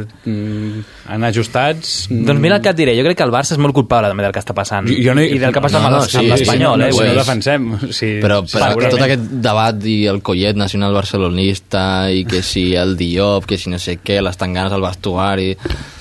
mm, anar ajustats. Mm. Doncs mira el que et diré, jo crec que el Barça és molt culpable també del que està passant jo, jo no, i del que passa no, no, amb l'Espanyol. Sí, eh, no, no defensem. Sí, però però tot aquest debat i el collet nacional barcelonista i que si el Diop, que si no sé què, les tanganes al vestuari...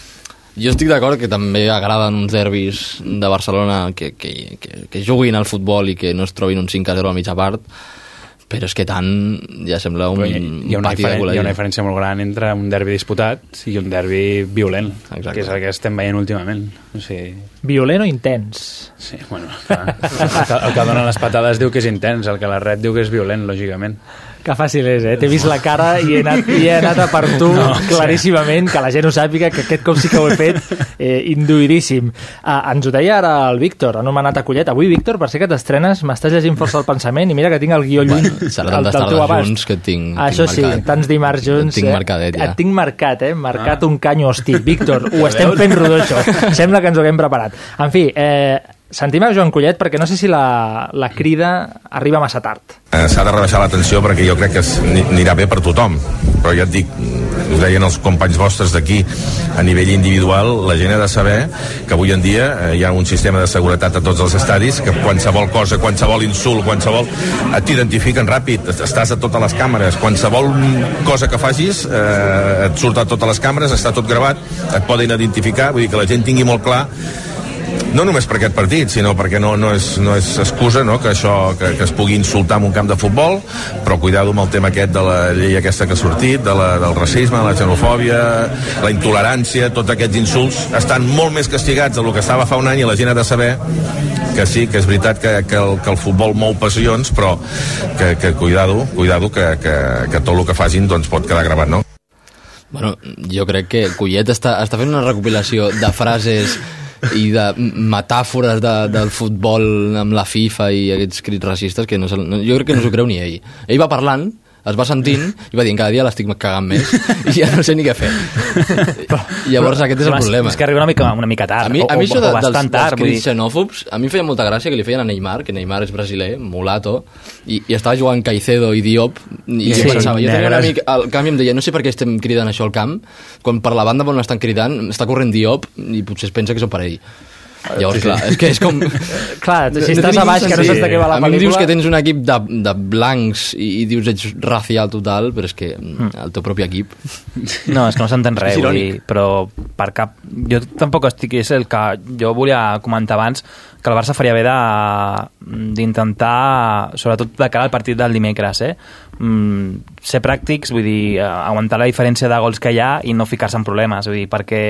Jo estic d'acord que també agraden uns derbis de Barcelona que, que, que, que juguin al futbol i que no es trobin un cinc a zero a mitja part, però és que tant ja sembla un, hi, hi ha una pati de col·legi. Hi ha una diferència molt gran entre un derbi disputat i un derbi violent. Exacte. Que és el que estem veient últimament. O sigui... Violent o intens? Sí, bueno, clar, el, que, el que dona les patades diu que és intens, el que la ret diu que és violent, lògicament. Que fàcil és, eh? T'he vist la cara i he anat, i he anat a per tu no, claríssimament, sí. Que la gent ho sàpiga, que aquest cop sí que ho he fet eh, induïdíssim. Ah, ens ho deia ara el Víctor, anomenat a Collet. Avui, Víctor, per ser que t'estrenes, m'estàs llegint força el pensament i mira que tinc el guió lluny bueno, serà del teu abast. Junts que tinc, Això tinc sí, marcat. tants dimarts junts. Tinc marcadet, ja. Et tinc marcat, eh? Marcat ah. un canyo hostit. Víctor, ho estem fent rodó, això. Sembla que ens ho haguem preparat. En fi, eh, sentim a Joan Collet perquè no sé si la, la crida arriba massa tard. Eh, S'ha de rebaixar la tensió perquè jo crec que anirà bé per tothom, però ja et dic, us deien els companys vostres d'aquí, a nivell individual la gent ha de saber que avui en dia eh, hi ha un sistema de seguretat a tots els estadis, que qualsevol cosa, qualsevol insult, qualsevol t'identifiquen ràpid, estàs a totes les càmeres, qualsevol cosa que facis eh, et surt a totes les càmeres, està tot gravat, et poden identificar, vull dir que la gent tingui molt clar, no només per aquest partit, sinó perquè no, no, és, no és excusa, no?, que això que, que es pugui insultar en un camp de futbol, però cuidado amb el tema aquest de la llei aquesta que ha sortit, de la, del racisme, la xenofòbia, la intolerància, tots aquests insults estan molt més castigats del que estava fa un any, i la gent ha de saber que sí, que és veritat que, que, el, que el futbol mou passions, però que, que cuidado, cuidado que, que, que tot el que facin doncs, pot quedar gravat, no? Bueno, jo crec que Collet està, està fent una recopilació de frases i de metàfores de, del futbol amb la FIFA i aquests crits racistes que no, no, jo crec que no s'ho creu ni ell. Ell va parlant, es va sentint i va dir, cada dia l'estic cagant més i ja no sé ni què fer. Llavors aquest és el problema. És que arriba una mica, una mica tard, a mi, o, a mi o, això de, o bastant dels, tard. dels crits xenòfobs, a mi em feia molta gràcia que li feien a Neymar, que Neymar és brasiler, mulato, i, i estava jugant Caicedo i Diop, i sí, jo pensava, jo tenia un amic al camp i em deia, no sé per què estem cridant això al camp, quan per la banda on estan cridant està corrent Diop i potser es pensa que són per ell. Llavors, sí, clar, és que és com... Clar, si estàs a baix, que no saps de què va la pel·lícula... A mi dius que tens un equip de, de blancs i, i dius ets racial total, però és que el teu propi equip... No, és que no s'entén res, vull dir, però per cap... Jo tampoc estic... És el que jo volia comentar abans, que el Barça faria bé d'intentar, sobretot de cara al partit del dimecres, eh? Mm, ser pràctics, vull dir, aguantar la diferència de gols que hi ha i no ficar-se en problemes, vull dir, perquè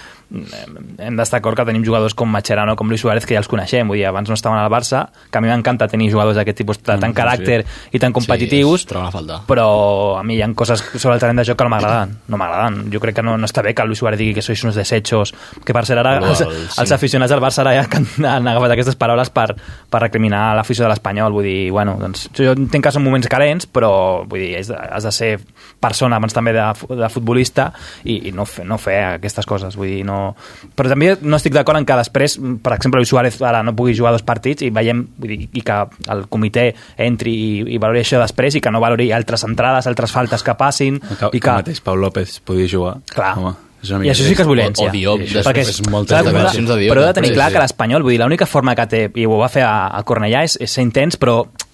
hem d'estar d'acord que tenim jugadors com Mascherano, com Luis Suárez, que ja els coneixem, vull dir, abans no estaven al Barça, que a mi m'encanta tenir jugadors d'aquest tipus de tan mm, caràcter sí. i tan competitius, sí, a faltar. Però a mi hi ha coses sobre el terreny de joc que no m'agraden, no m'agraden. Jo crec que no, no està bé que Luis Suárez digui que sois uns desechos, que per ser ara els, els aficionats del Barça ara ja han agafat aquestes paraules per, per recriminar l'afició de l'Espanyol, vull dir, bueno, doncs jo entenc que són moments calents, però vull dir, has de, has de ser persona abans també de, de futbolista i, i no, fer, no fer aquestes coses, vull dir, no... Però també no estic d'acord en que després, per exemple, Luis Suárez ara no pugui jugar dos partits i veiem, vull dir, i que el comitè entri i, i valori això després i que no valori altres entrades, altres faltes que passin. Que, i que... que mateix Pau López podia jugar. Clar. Home. I això sí que és violència. O, o Diop, perquè és, és moltes de Diop, però heu de tenir clar que l'Espanyol, vull dir, l'única forma que té, i ho va fer a, a Cornellà, és, és ser intens, però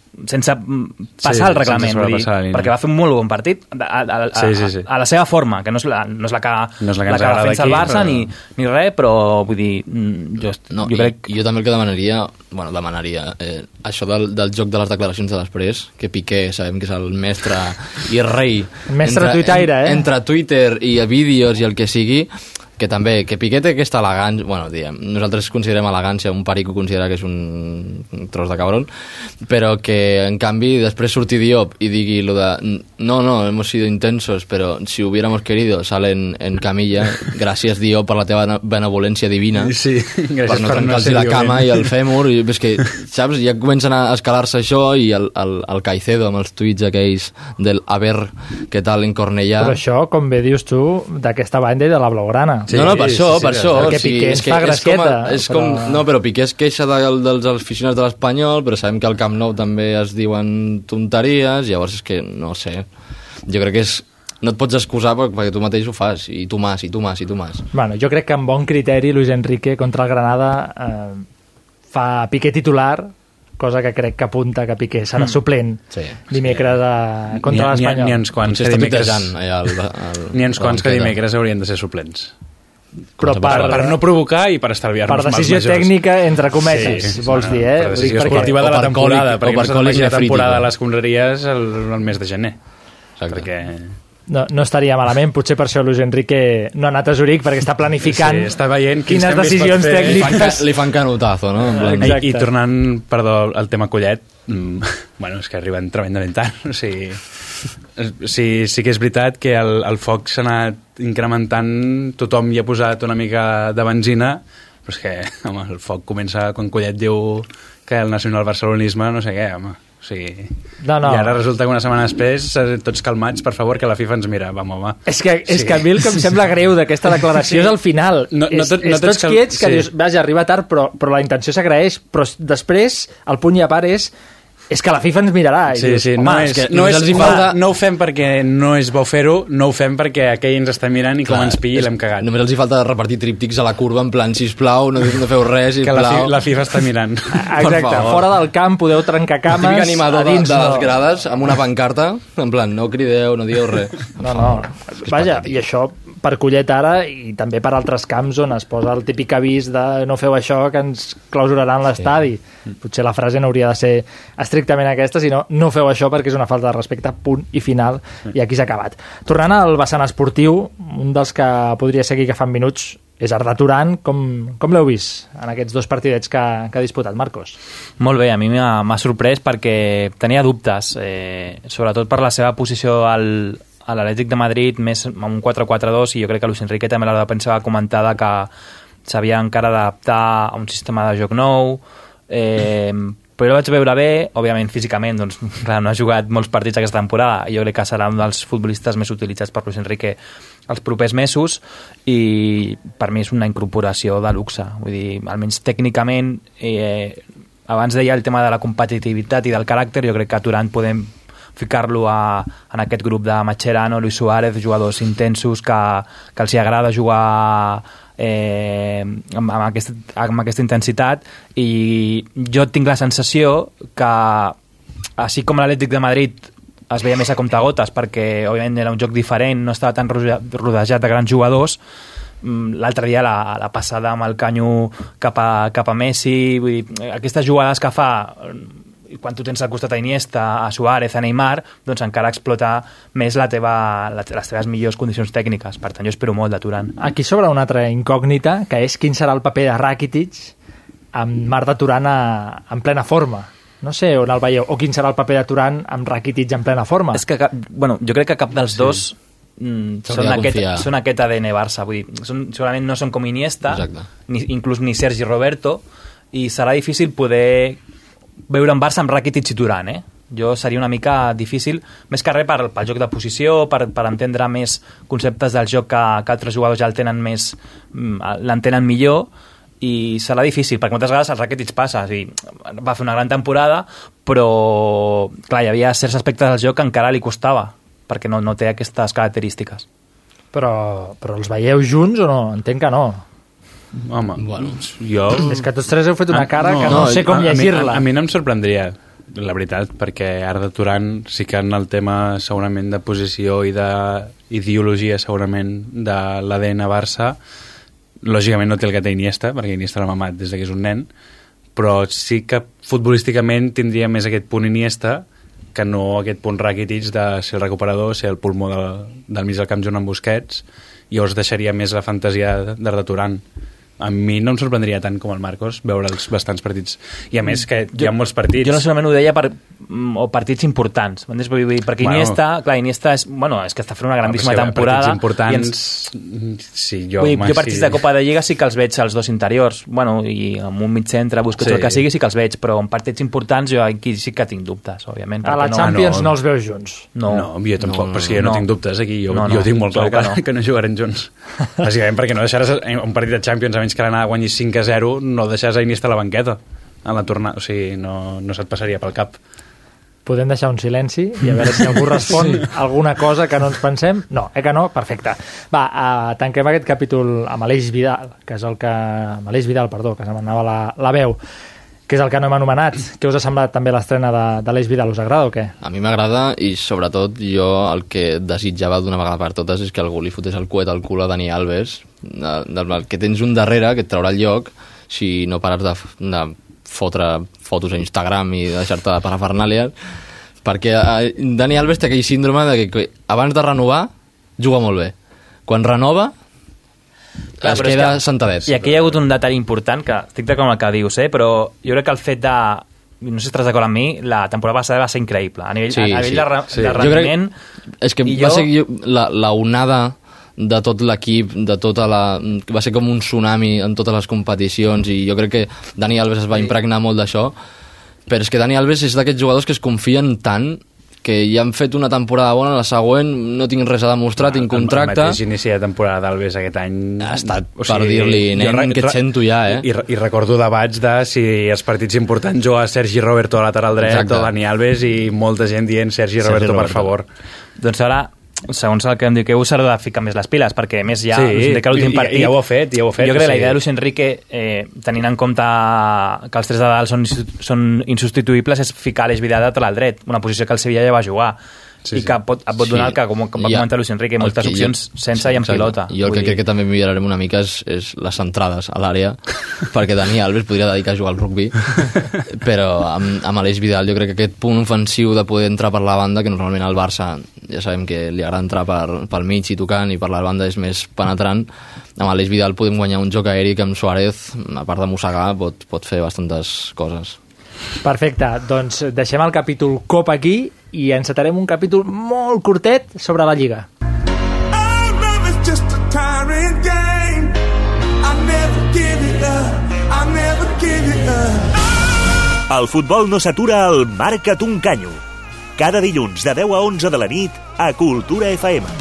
sense passar sí, el reglament, vull dir, perquè va fer un molt bon partit a, a, a, sí, sí, sí. a, a la seva forma, que no és la, no és la que, no és la que, la que defensa el Barça però... ni, ni res, però vull dir, jo, no, jo crec... I, jo també el que demanaria, bueno, demanaria eh, això del, del joc de les declaracions de després, que Piqué sabem que és el mestre i rei mestre entre, tuitaire, eh? entre Twitter i vídeos i el que sigui, que també, que Piqué té aquesta elegància, bueno, diguem, nosaltres considerem elegància, un perico considera que és un tros de cabron, però que en canvi després surti Diop i digui lo de, no, no, hemos sido intensos, però si hubiéramos querido salen en camilla, gràcies Diop per la teva benevolència divina, sí, per no trencar-los la cama i el fèmur, i és que, saps, ja comencen a escalar-se això i el, el, el Caicedo amb els tuits aquells del a ver què tal en Cornellà. Però això, com bé dius tu, d'aquesta banda i de la blaugrana. Sí, no, no, per això, sí, sí, per això. Perquè Piqué es fa grasqueta. És com, però... No, però Piqué es queixa de, dels aficionats de l'Espanyol, però sabem que al Camp Nou també es diuen tonteries, llavors és que, no sé, jo crec que és... No et pots excusar perquè tu mateix ho fas, i tu mas, i tu mas, i tu mas. Bueno, jo crec que amb bon criteri Luis Enrique contra el Granada eh, fa Piqué titular, cosa que crec que apunta que Piqué serà suplent sí, dimecres a, contra l'Espanyol. N'hi ha uns quants que dimecres, n'hi ha uns quants que dimecres haurien de ser suplents. Però per, per no provocar i per estalviar-nos per decisió tècnica, entre cometes, sí, vols dir, eh? Per decisió esportiva de la temporada, perquè no s'ha de la temporada a les escombraries el, el mes de gener. Exacte. Perquè... No, no estaria malament, potser per això Luis Enrique no ha anat a Zuric, perquè està planificant sí, està veient quines decisions tècniques... Li fan, li fan canutazo, no? I, I tornant, perdó, al tema Collet, mm, bueno, és que arriben tremendament tard, o sigui... Sí, sí que és veritat que el, el foc s'ha anat incrementant, tothom hi ha posat una mica de benzina, però és que, home, el foc comença quan Collet diu que el nacional barcelonisme no sé què, home. O sigui, no, no. I ara resulta que una setmana després tots calmats, per favor, que la FIFA ens mira, vam, home. És que, és sí. que a mi el que em sembla greu d'aquesta declaració sí. és al final. No, no tot, és, no és tots cal... quiets que sí. dius, vaja, arriba tard, però, però la intenció s'agraeix, però després el puny i a part és és que la FIFA ens mirarà. I sí, dius, sí, no, és, és, no, és, falta... no ho fem perquè no és bo fer-ho, no ho fem perquè aquell ens està mirant i clar, com ens pilli l'hem cagat. Només els hi falta repartir tríptics a la curva en plan, sisplau, no, no feu res, sisplau. Que la, fi, la FIFA està mirant. Exacte, fora del camp podeu trencar cames. El típic animador a dins, de, de les no. grades amb una pancarta, en plan, no crideu, no digueu res. No, no, vaja, i això per Collet ara i també per altres camps on es posa el típic avís de no feu això que ens clausuraran l'estadi. Sí. Potser la frase no hauria de ser estrictament aquesta, sinó no feu això perquè és una falta de respecte, punt i final, i aquí s'ha acabat. Tornant al vessant esportiu, un dels que podria seguir que fan minuts és Arda Turan. Com, com l'heu vist en aquests dos partidets que, que ha disputat, Marcos? Molt bé, a mi m'ha sorprès perquè tenia dubtes, eh, sobretot per la seva posició al, a l'Atlètic de Madrid, més amb un quatre quatre dos, i jo crec que Luis Enrique també a l'hora de pensar va comentar que s'havia encara d'adaptar a un sistema de joc nou, eh, però jo el vaig veure bé, òbviament físicament, doncs, clar, no ha jugat molts partits aquesta temporada, i jo crec que serà un dels futbolistes més utilitzats per Luis Enrique els propers mesos, i per mi és una incorporació de luxe, vull dir, almenys tècnicament, eh, abans deia el tema de la competitivitat i del caràcter, jo crec que a Turan podem ficar-lo a, en aquest grup de Mascherano, Luis Suárez, jugadors intensos que, que els hi agrada jugar eh, amb, amb, aquest, amb aquesta intensitat, i jo tinc la sensació que així com l'Atlètic de Madrid es veia més a comptagotes perquè òbviament era un joc diferent, no estava tan rodejat de grans jugadors, l'altre dia la, la passada amb el canyo cap a, cap a Messi, vull dir, aquestes jugades que fa quan tu tens al costat a Iniesta, a Suárez, a Neymar, doncs encara explota més la teva, la, les teves millors condicions tècniques. Per tant, jo espero molt de Turan. Aquí sobre una altra incògnita, que és quin serà el paper de Rakitic amb Arda Turan a, en plena forma. No sé on el veieu, o quin serà el paper de Turan amb Rakitic en plena forma. És que, bueno, jo crec que cap dels sí. dos mm, són, aquest, són aquest A D N Barça. Vull dir, són, segurament no són com Iniesta, ni, inclús ni Sergi Roberto, i serà difícil poder veure en Barça amb Rakitic i Turan, eh? Jo seria una mica difícil, més que res per, pel joc de posició, per, per entendre més conceptes del joc que, que altres jugadors ja el tenen més, l'entenen millor, i serà difícil, perquè moltes vegades el Rakitic passa, és dir, va fer una gran temporada, però clar, hi havia certs aspectes del joc que encara li costava, perquè no, no té aquestes característiques. Però, però els veieu junts o no? Entenc que no. Home, bueno, jo... És que tots tres heu fet una cara ah, no, que no, no sé com llegir-la. A, a mi no em sorprendria. la veritat, perquè Arda Turan sí que en el tema segurament de posició i d'ideologia segurament de l'A D N Barça, lògicament no té el que té Iniesta, perquè Iniesta l'ha mamat des que és un nen, però sí que futbolísticament tindria més aquest punt Iniesta que no aquest punt Rakitic de ser el recuperador, ser el pulmó del, del mig del camp junt amb Busquets. Llavors deixaria més la fantasia d'Arda Turan. A mi no em sorprendria tant com el Marcos veure els bastants partits. I a més que hi ha molts partits. Jo no solament ho deia per o partits importants. Perquè Iniesta, bueno, clar, Iniesta és, bueno, és que està fent una grandíssima no, temporada. Partits importants... Ens... Sí, jo, Vull, home, jo partits sí. de Copa de Lliga sí que els veig als dos interiors. Bueno, i amb un mig centre, Busquets sí. el que sigui, sí que els veig, però en partits importants jo aquí sí que tinc dubtes, òbviament. A la no, Champions no, no els veus junts. No, no jo tampoc, no, no, però si jo no, no tinc dubtes aquí. Jo, no, no, jo tinc molt clar que, no. que no jugarem junts. Bàsicament perquè no deixaràs un partit de Champions a menys que l'anada guanyis cinc a zero, no deixaràs a Iniesta a la banqueta a la tornada, o sigui, no, no se't passaria pel cap. Podem deixar un silenci i a veure si algú respon sí. alguna cosa que no ens pensem. No, eh que no? Perfecte. Va, uh, tanquem aquest capítol amb Aleix Vidal, que és el que... amb Aleix Vidal, perdó, que se m'anava la, la veu, que és el que no hem anomenat. Què us ha semblat també l'estrena d'Aleix Vidal? Us agrada o què? A mi m'agrada i sobretot jo el que desitjava d'una vegada per totes és que algú li fotés el coet al cul a Dani Alves, de, de, que tens un darrere que et traurà el lloc si no pares de, de fotre fotos a Instagram i deixar-te de parafernàlies, perquè Dani Alves té aquell síndrome de que abans de renovar juga molt bé. Quan renova Clar, es queda que, sentadet. I aquí hi ha hagut un detall important, que estic d'acord amb el que dius, eh? Però jo crec que el fet de... no sé si estàs d'acord amb mi, la temporada passada va ser increïble. A nivell, sí, a, a nivell sí, de, sí. de rendiment... Crec, és que va jo... ser la, la onada de tot l'equip, de tota la... va ser com un tsunami en totes les competicions i jo crec que Dani Alves es va impregnar molt d'això, però és que Dani Alves és d'aquests jugadors que es confien tant que ja han fet una temporada bona, la següent no tinc res a demostrar, tinc contracte. El mateix inici de temporada d'Alves aquest any ha estat o sigui, per dir-li, nen, que et sento ja, eh? I, i recordo debats de si els partits importants juga Sergi Roberto a lateral dret Exacte. O Dani Alves i molta gent dient Sergi Roberto, Sergi Roberto. Per favor. Doncs ara segons el que em diu que s'ha de ficar més les piles, perquè a més ja sí, l'últim partit... Ja ho ha fet, ja ho ha fet. Jo crec que sí. la idea de Luis Enrique, eh, tenint en compte que els tres de dalt són, són insubstituïbles, és ficar l'Eix Vidal de lateral dret, una posició que el Sevilla ja va jugar. Sí, i que pot, et pot donar sí. el que, com va comentar Luis Enrique, moltes opcions jo, sense sí, i en pilota. Jo el que dir... crec que també millorarem una mica és, és les centrades a l'àrea, perquè Dani Alves podria dedicar a jugar al rugby, però amb, amb Aleix Vidal jo crec que aquest punt ofensiu de poder entrar per la banda, que normalment al Barça ja sabem que li agrada entrar per, pel mig i tocant, i per la banda és més penetrant, amb Aleix Vidal podem guanyar un joc aeri que amb Suárez, a part de mossegar, pot, pot fer bastantes coses. Perfecte, doncs deixem el capítol Cop aquí i encetarem un capítol molt curtet sobre la Lliga. El futbol no s'atura al Marca't un canyo. Cada dilluns de deu a onze de la nit a Cultura F M.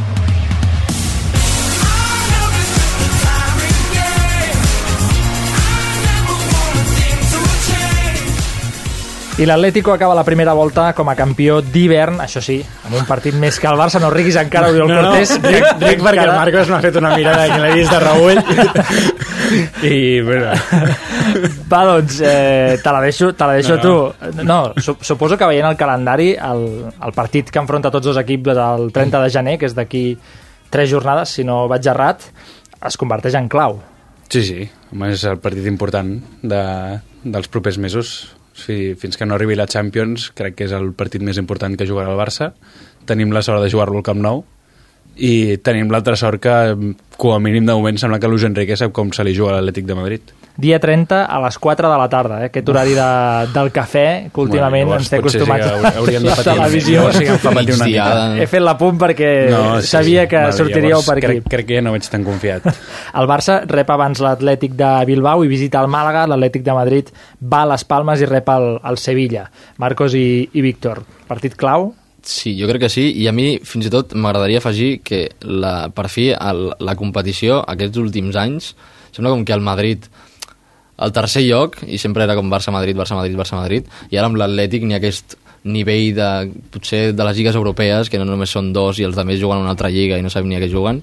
I l'Atlético acaba la primera volta com a campió d'hivern, això sí, amb un partit més que el Barça. No riguis encara, Oriol no, Cortés. No, ric, ric perquè el Marcos m'ha fet una mirada que l'he vist de Raúl. I, bueno... Va, doncs, eh, te la deixo, te la deixo no, tu. No, su suposo que veient el calendari, el, el partit que enfronta tots dos equips el trenta de gener, que és d'aquí tres jornades, si no vaig errat, es converteix en clau. Sí, sí, és el partit important de, dels propers mesos. Sí, fins que no arribi la Champions crec que és el partit més important que jugarà el Barça. Tenim la sort de jugar-lo al Camp Nou i tenim l'altra sort que com a mínim de moment sembla que Luis Enrique sap com se li juga a l'Atlètic de Madrid. Dia trenta a les quatre de la tarda, eh? Aquest horari de, del cafè que últimament bueno, ens té acostumats sí hauríem de patir la visió, o sigui, fa patir una mica. He fet l'apunt perquè no, sí, sabia que vale, sortiríeu per aquí. Crec, crec que ja no veig tan confiat. El Barça rep abans l'Atlètic de Bilbao i visita el Màlaga. L'Atlètic de Madrid va a les Palmes i rep el, el Sevilla. Marcos i, i Víctor, partit clau? Sí, jo crec que sí, i a mi fins i tot m'agradaria afegir que la, per fi el, la competició aquests últims anys sembla com que el Madrid el tercer lloc, i sempre era com Barça-Madrid, Barça-Madrid, Barça-Madrid, i ara amb l'Atlètic n'hi ha aquest nivell de, potser de les lligues europees, que no només són dos i els altres juguen a una altra lliga i no sabem ni a què juguen,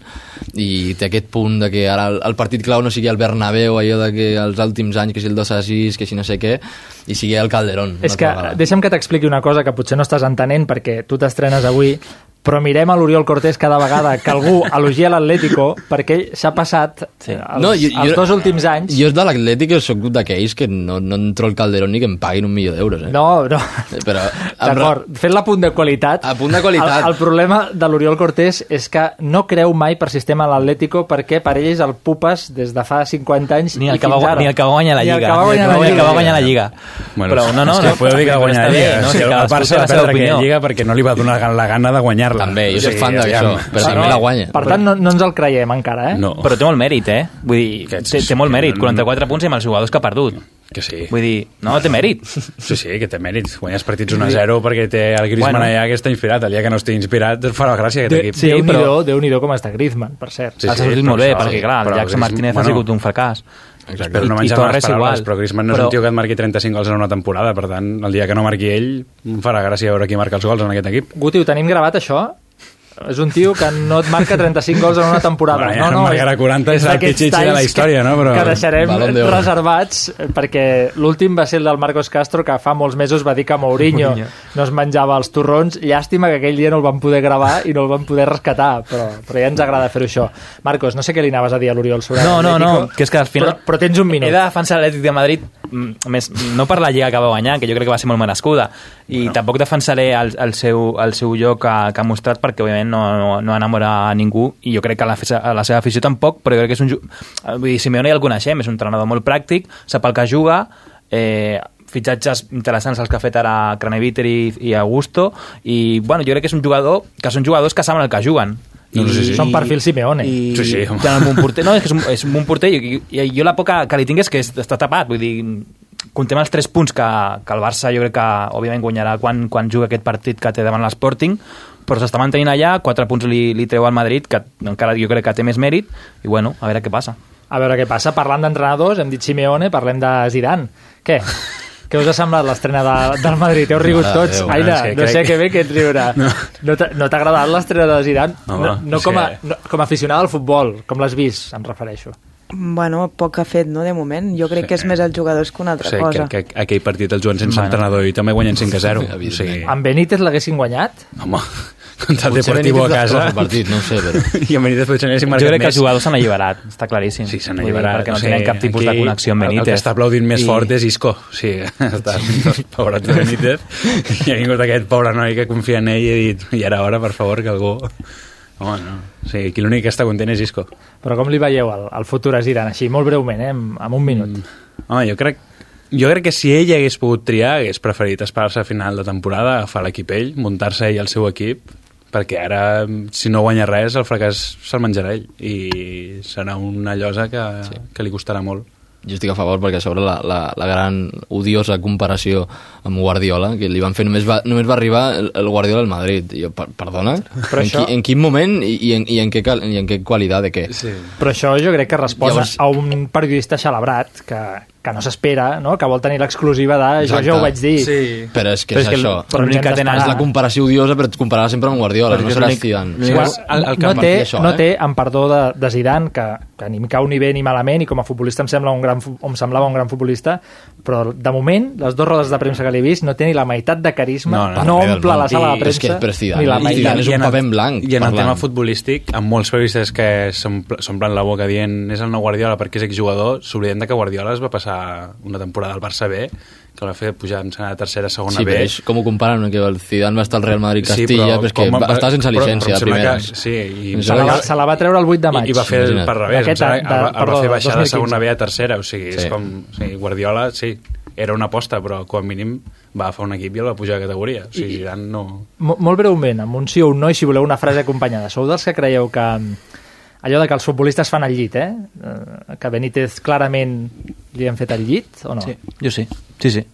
i té aquest punt de que ara el, el partit clau no sigui el Bernabéu, allò de que els últims anys, que si el dos a sis, que si no sé què, i sigui el Calderón. És que deixa'm que t'expliqui una cosa que potser no estàs entenent perquè tu t'estrenes avui, però mirem a l'Oriol Cortés cada vegada que algú elogia l'Atlético perquè ell s'ha passat sí. els, no, jo, els jo, dos últims anys... Jo de l'Atlético soc d'aquells que no, no entro al Calderón ni que em paguin un milió d'euros. Eh? No, no. Però, d'acord, fent la punt de qualitat... A punt de qualitat. El, el problema de l'Oriol Cortés és que no creu mai per sistema l'Atlético perquè per ell és el pupes des de fa cinquanta anys ni el i que fins va, ara. Ni el que va guanyar la Lliga. Ni el que va guanyar, ni la, el que va guanyar la Lliga. Bueno, però no, no, és que no, podeu dir que va guanyar la Lliga. No, o sigui, el Barça va perdre aquella Lliga perquè no li va donar la gana de guanyar-la. També, jo soc fan d'això, però també la guanya. Per tant, no, no ens el creiem encara, eh? No. Però té molt mèrit, eh? Vull dir, té, té molt mèrit. quaranta-quatre punts amb els jugadors que ha perdut. Que sí. Vull dir, no, té mèrit. Sí, sí, que té mèrit. Guanyes partits un a zero perquè té el Griezmann Bueno. allà que està inspirat. El dia que no estigui inspirat farà gràcia aquest equip. Sí, Déu-n'hi-do, Déu-n'hi-do com està Griezmann, per cert. Sí, ha sortit molt bé, perquè clar, el però Jackson Griezmann- Martínez ha bueno, sigut un fracàs. Espero no I, i menjar Torres les paraules, igual. però Griezmann no és Però- un tio que et marqui trenta-cinc gols en una temporada, per tant, el dia que no marqui ell, em farà gràcia veure qui marca els gols en aquest equip. Guti, ho tenim gravat, això? És un tio que no et marca trenta-cinc gols en una temporada. Bueno, ja no, no, no, marcarà quaranta i serà el d'aquests pitxitxi de la talls història, no? Però... Que deixarem Balón d'Oro. reservats, perquè l'últim va ser el del Marcos Castro, que fa molts mesos va dir que Mourinho no es menjava els torrons. Llàstima que aquell dia no el van poder gravar i no el van poder rescatar, però, però ja ens agrada fer-ho això. Marcos, no sé què li anaves a dir a l'Oriol sobre No, no, no, l'Atlético, que és que al final... Però, però tens un minut. He de defensar l'Atlètic de Madrid, mm, més, no per la Lliga que va guanyar, que jo crec que va ser molt merescuda, i bueno. tampoc defensaré el, el, seu, el seu joc que, que ha mostrat, perquè òbviament no, no, no enamora a ningú, i jo crec que la, la seva afició tampoc, però jo crec que és un... Vull dir, Simeone ja el coneixem, és un entrenador molt pràctic, sap el que juga, eh, fitxatges interessants els que ha fet ara Craneviter i, i Augusto, i bueno, jo crec que és un jugador que són jugadors que saben el que juguen. No, sí, sí. Són perfil Simeone. I, sí, sí. Tenen un porter, no, és que és un, és un bon porter, i, i jo la poca que li tinc és que està tapat, vull dir, comptem els tres punts que, que el Barça jo crec que òbviament guanyarà quan, quan juga aquest partit que té davant l'Sporting, però s'està mantenint allà, quatre punts li, li treu al Madrid, que encara jo crec que té més mèrit, i bueno, a veure què passa. A veure què passa. Parlant d'entrenadors, hem dit Simeone, parlem de Zidane. Què? Què us ha semblat l'estrena de, del Madrid? Heu rigut Mare tots? Déu, Aina, no, és que no sé crec- què bé que ets riure. No, no t'ha no t'ha agradat l'estrena de Zidane? Home, no, no, és com a, que- no com a aficionada al futbol, com l'has vist, em refereixo. Bueno, poc ha fet, no, de moment. Jo crec Sí. que és més els jugadors que una altra Sí, cosa. que, que aquell partit el juguen sense Bueno. entrenador i també guanyen cinc a zero. O sigui, Amb Benítez l'haguessin guanyat? home, contra el Potser Deportivo a Benítez casa. destrossa el partit, no ho sé, però... I a Benítez potser n'haguessin Jo marcat crec que els més. jugadors s'han alliberat, està claríssim. Sí, s'han Vull dir, alliberat. perquè no o sigui, tenen cap tipus aquí de connexió amb el- Benítez. El que està aplaudint més I- fort és Isco. O sigui, està dos pobrets de Benítez. I ha vingut aquest pobre noi que confia en ell i ha dit, i ara hora, per favor, que algú... Home, no. O sigui, aquí l'únic que està content és Isco. Però com li veieu el, el futur a Zidane? Així, molt breument, eh? en, en un minut. Mm. Home, jo crec, jo crec que si ell hagués pogut triar, hagués preferit esperar-se a final de temporada, agafar l'equip ell, muntar-se ell el seu equip, perquè ara, si no guanya res, el fracàs se'l menjarà ell. I serà una llosa que, sí. que li costarà molt. Jo estic a favor perquè a sobre la, la, la gran odiosa comparació amb Guardiola, que li van fer, només va, només va arribar el, el Guardiola al Madrid. I jo, per, perdona? Però en, això... qui, en quin moment i, i, en, i, en què, cal- i en què qualitat de què? Sí. Però això jo crec que respon Llavors- a un periodista xalabrat que, que no s'espera, no? Que vol tenir l'exclusiva de jo Exacte. ja ho vaig dir. Sí. Però és que Però és, és que això. però l'únic que tenen- És la comparació odiosa, però et comparava sempre amb Guardiola, Però no és serà l'únic- Zidane. l'únic- Bueno, el- el que no, té, això, no eh? té, amb perdó de, de Zidane, que, que ni em cau ni bé ni malament, i com a futbolista em sembla un gran, fu- em semblava un gran futbolista, però de moment, les dues rodes de premsa que l'he vist, no té ni la meitat de carisma, No, no, no, res del omple la món. sala I- de és que premsa, és per Zidane, ni la i meitat. Zidane és un en el- paper en blanc, I en el parlant. tema futbolístic, amb molts periodistes que s'ompl- s'omplen la boca dient és el nou Guardiola perquè és exjugador, s'obliden de que Guardiola es va passar una temporada al Barça B, que el va fer pujar em sembla, a tercera, segona Sí, B. però és com ho comparen, que el Zidane va estar al Real Madrid-Castilla, però però és que com- va estar sense però- llicència però em de sembla primeres. que- sí, i em Se la, va, se la va treure el vuit de maig. I, i va fer el Imagina't. per revés, D'aquest em sembla, any, el, de- va- el perdó, va fer del baixar dos de mil quinze. segona B a tercera, o sigui, és Sí. com... O sigui, Guardiola, sí, era una aposta, però com a mínim va agafar un equip i el va pujar de categoria. O sigui, Zidane no... Mo- molt breument, amb un sí o un no, i si voleu una frase acompanyada. Sou dels que creieu que allò de que els futbolistes fan el llit, eh? Eh, que Benítez clarament li han fet el llit, o no? Sí, jo sí. Sí, sí.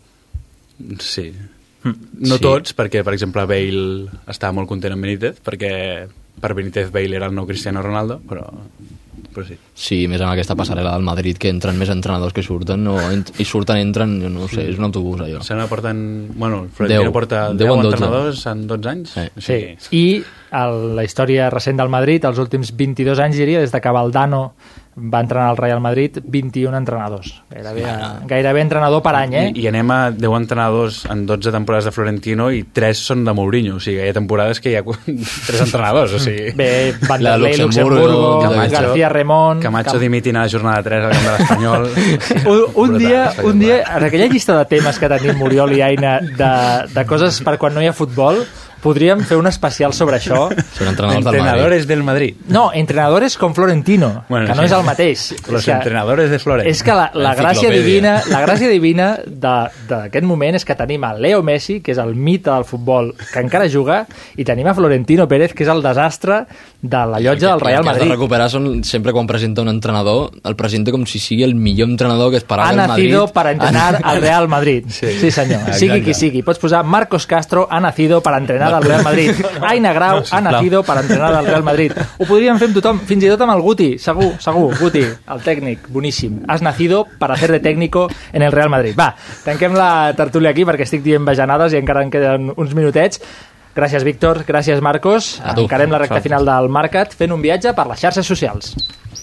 Sí. No Sí. tots, perquè, per exemple, Bale estava molt content amb Benítez, perquè per Benítez Bale era el nou Cristiano Ronaldo, però però sí. Sí, més amb aquesta passarel·la del Madrid, que entren més entrenadors que surten, o ent i surten, entren, no ho sé, és un autobús, allò. Se n'aporten, bueno, el Florentino porta deu entrenadors en dotze anys. Eh. Sí, i el, la història recent del Madrid, els últims vint-i-dos anys, diria, des de que Valdano va entrenar al Real Madrid, vint-i-un entrenadors. Gairebé, gairebé entrenador per any, eh? I, I anem a deu entrenadors en dotze temporades de Florentino i tres són de Mourinho. O sigui, hi ha temporades que hi ha tres entrenadors. O sigui... Bé, Vanderlei, Luxemburgo, Camacho, García Remón... Camacho Cam... dimitint a la jornada tres al camp de l'Espanyol. un, un, dia, un dia, en aquella llista de temes que tenim Oriol i Aina de, de coses per quan no hi ha futbol, podríem fer un especial sobre això. Sobre entrenadors, entrenadores del Madrid. No, entrenadores com Florentino, bueno, que no sí. és el mateix. Los que, entrenadores de Florentino. És que la, la gràcia divina, la gràcia divina d'aquest moment és que tenim a Leo Messi, que és el mite del futbol, que encara juga, i tenim a Florentino Pérez, que és el desastre de la llotja del Real Madrid. El que has de recuperar són, sempre quan presenta un entrenador, el presenta com si sigui el millor entrenador que esperava el Madrid. Ha nacido para entrenar al Real Madrid. Sí, sí senyor. Exacte. Sigui qui sigui. Pots posar Marcos Castro ha nacido para entrenar al Real Madrid. Aina Grau no, ha nacido para entrenar al Real Madrid. Ho podríem fer amb tothom, fins i tot amb el Guti, segur, segur, Guti, el tècnic, boníssim. Has nacido para hacer de técnico en el Real Madrid. Va, tanquem la tertúlia aquí perquè estic dient bajanades i encara en queden uns minutets. Gràcies, Víctor, gràcies, Marcos. Encarem la recta final del Marcat fent un viatge per les xarxes socials.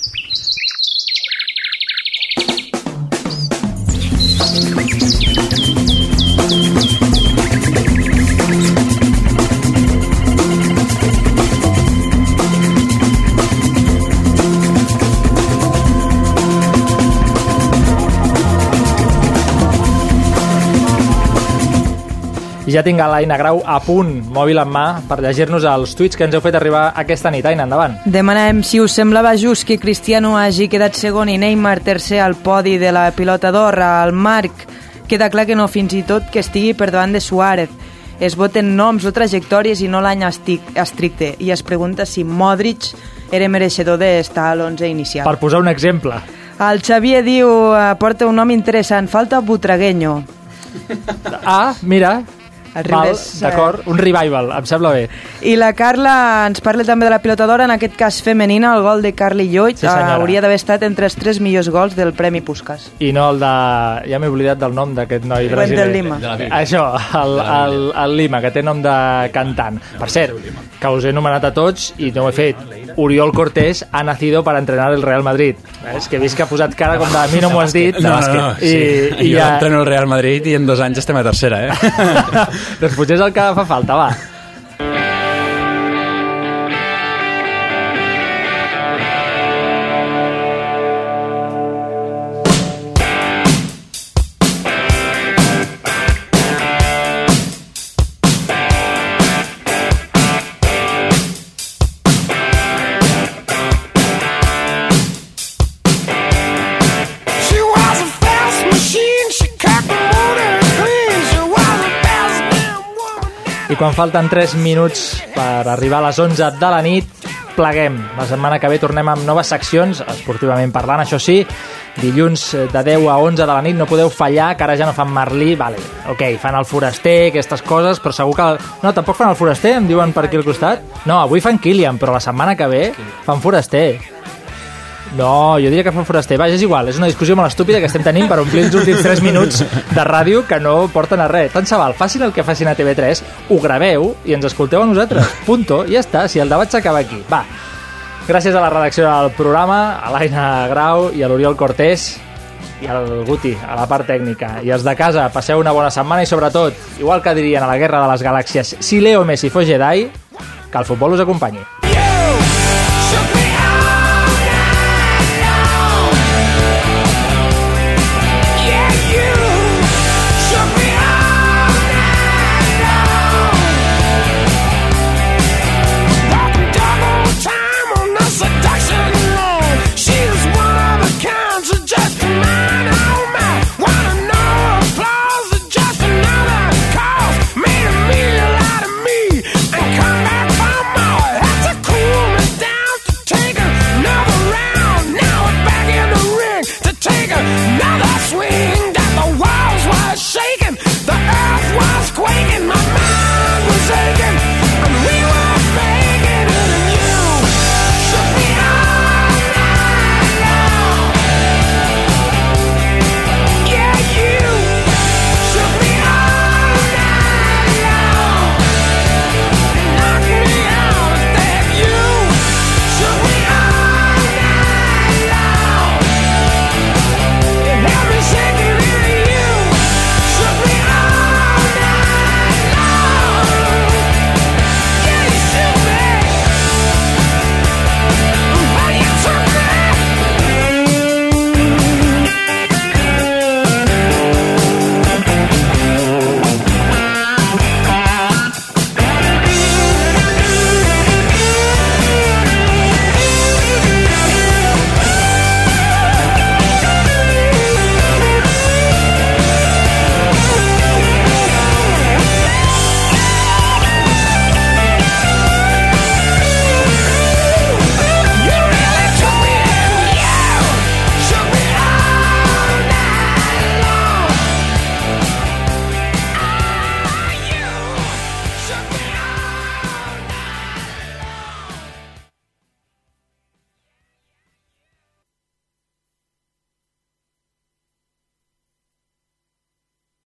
I ja tinc l'Aina Grau a punt, mòbil en mà, per llegir-nos els tuits que ens heu fet arribar aquesta nit. Aina, endavant. Demanem si us semblava just que Cristiano hagi quedat segon i Neymar tercer al podi de la pilota d'or. Al Marc queda clar que no, fins i tot que estigui per davant de Suárez. Es voten noms o trajectòries i no l'any estricte. I es pregunta si Modric era mereixedor d'estar a l'onze inicial. Per posar un exemple. El Xavier diu, porta un nom interessant, falta Butragueño. Ah, mira... Val, d'acord, un revival, em sembla bé. I la Carla ens parla també de la pilota d'or, en aquest cas femenina, el gol de Carly Lloyd sí, hauria d'haver estat entre els tres millors gols del Premi Puskás. I no el de... ja m'he oblidat del nom d'aquest noi brasiler. Lima. Això, el, el, el Lima, que té nom de cantant. Per cert, que us he anomenat a tots i no ho he fet. Oriol Cortés ha nacido para entrenar el Real Madrid. És que he vist que ha posat cara com de a mi no m'ho has dit. No, no, no, sí. I, i jo ja... entreno el Real Madrid i en dos anys estem a tercera, eh? Doncs potser és el que fa falta, va. I quan falten tres minuts per arribar a les onze de la nit, pleguem. La setmana que ve tornem amb noves seccions, esportivament parlant, això sí. Dilluns de deu a onze de la nit no podeu fallar, que ara ja no fan Merlí, vale, ok, fan el Foraster, aquestes coses, però segur que... No, tampoc fan el Foraster, em diuen per aquí al costat. No, avui fan Kilian, però la setmana que ve fan Foraster. No, jo diria que fan Foraster. Vaja, és igual, és una discussió molt estúpida que estem tenint per omplir els últims tres minuts de ràdio que no porten a res. Tant se val, facin el que facin a T V tres, ho graveu i ens escolteu a nosaltres. Punto, ja està, si el debat s'acaba aquí. Va, gràcies a la redacció del programa, a l'Aina Grau i a l'Oriol Cortés i al Guti, a la part tècnica. I els de casa, passeu una bona setmana i sobretot, igual que dirien a la Guerra de les Galàxies, si Leo Messi fos Jedi, que el futbol us acompanyi.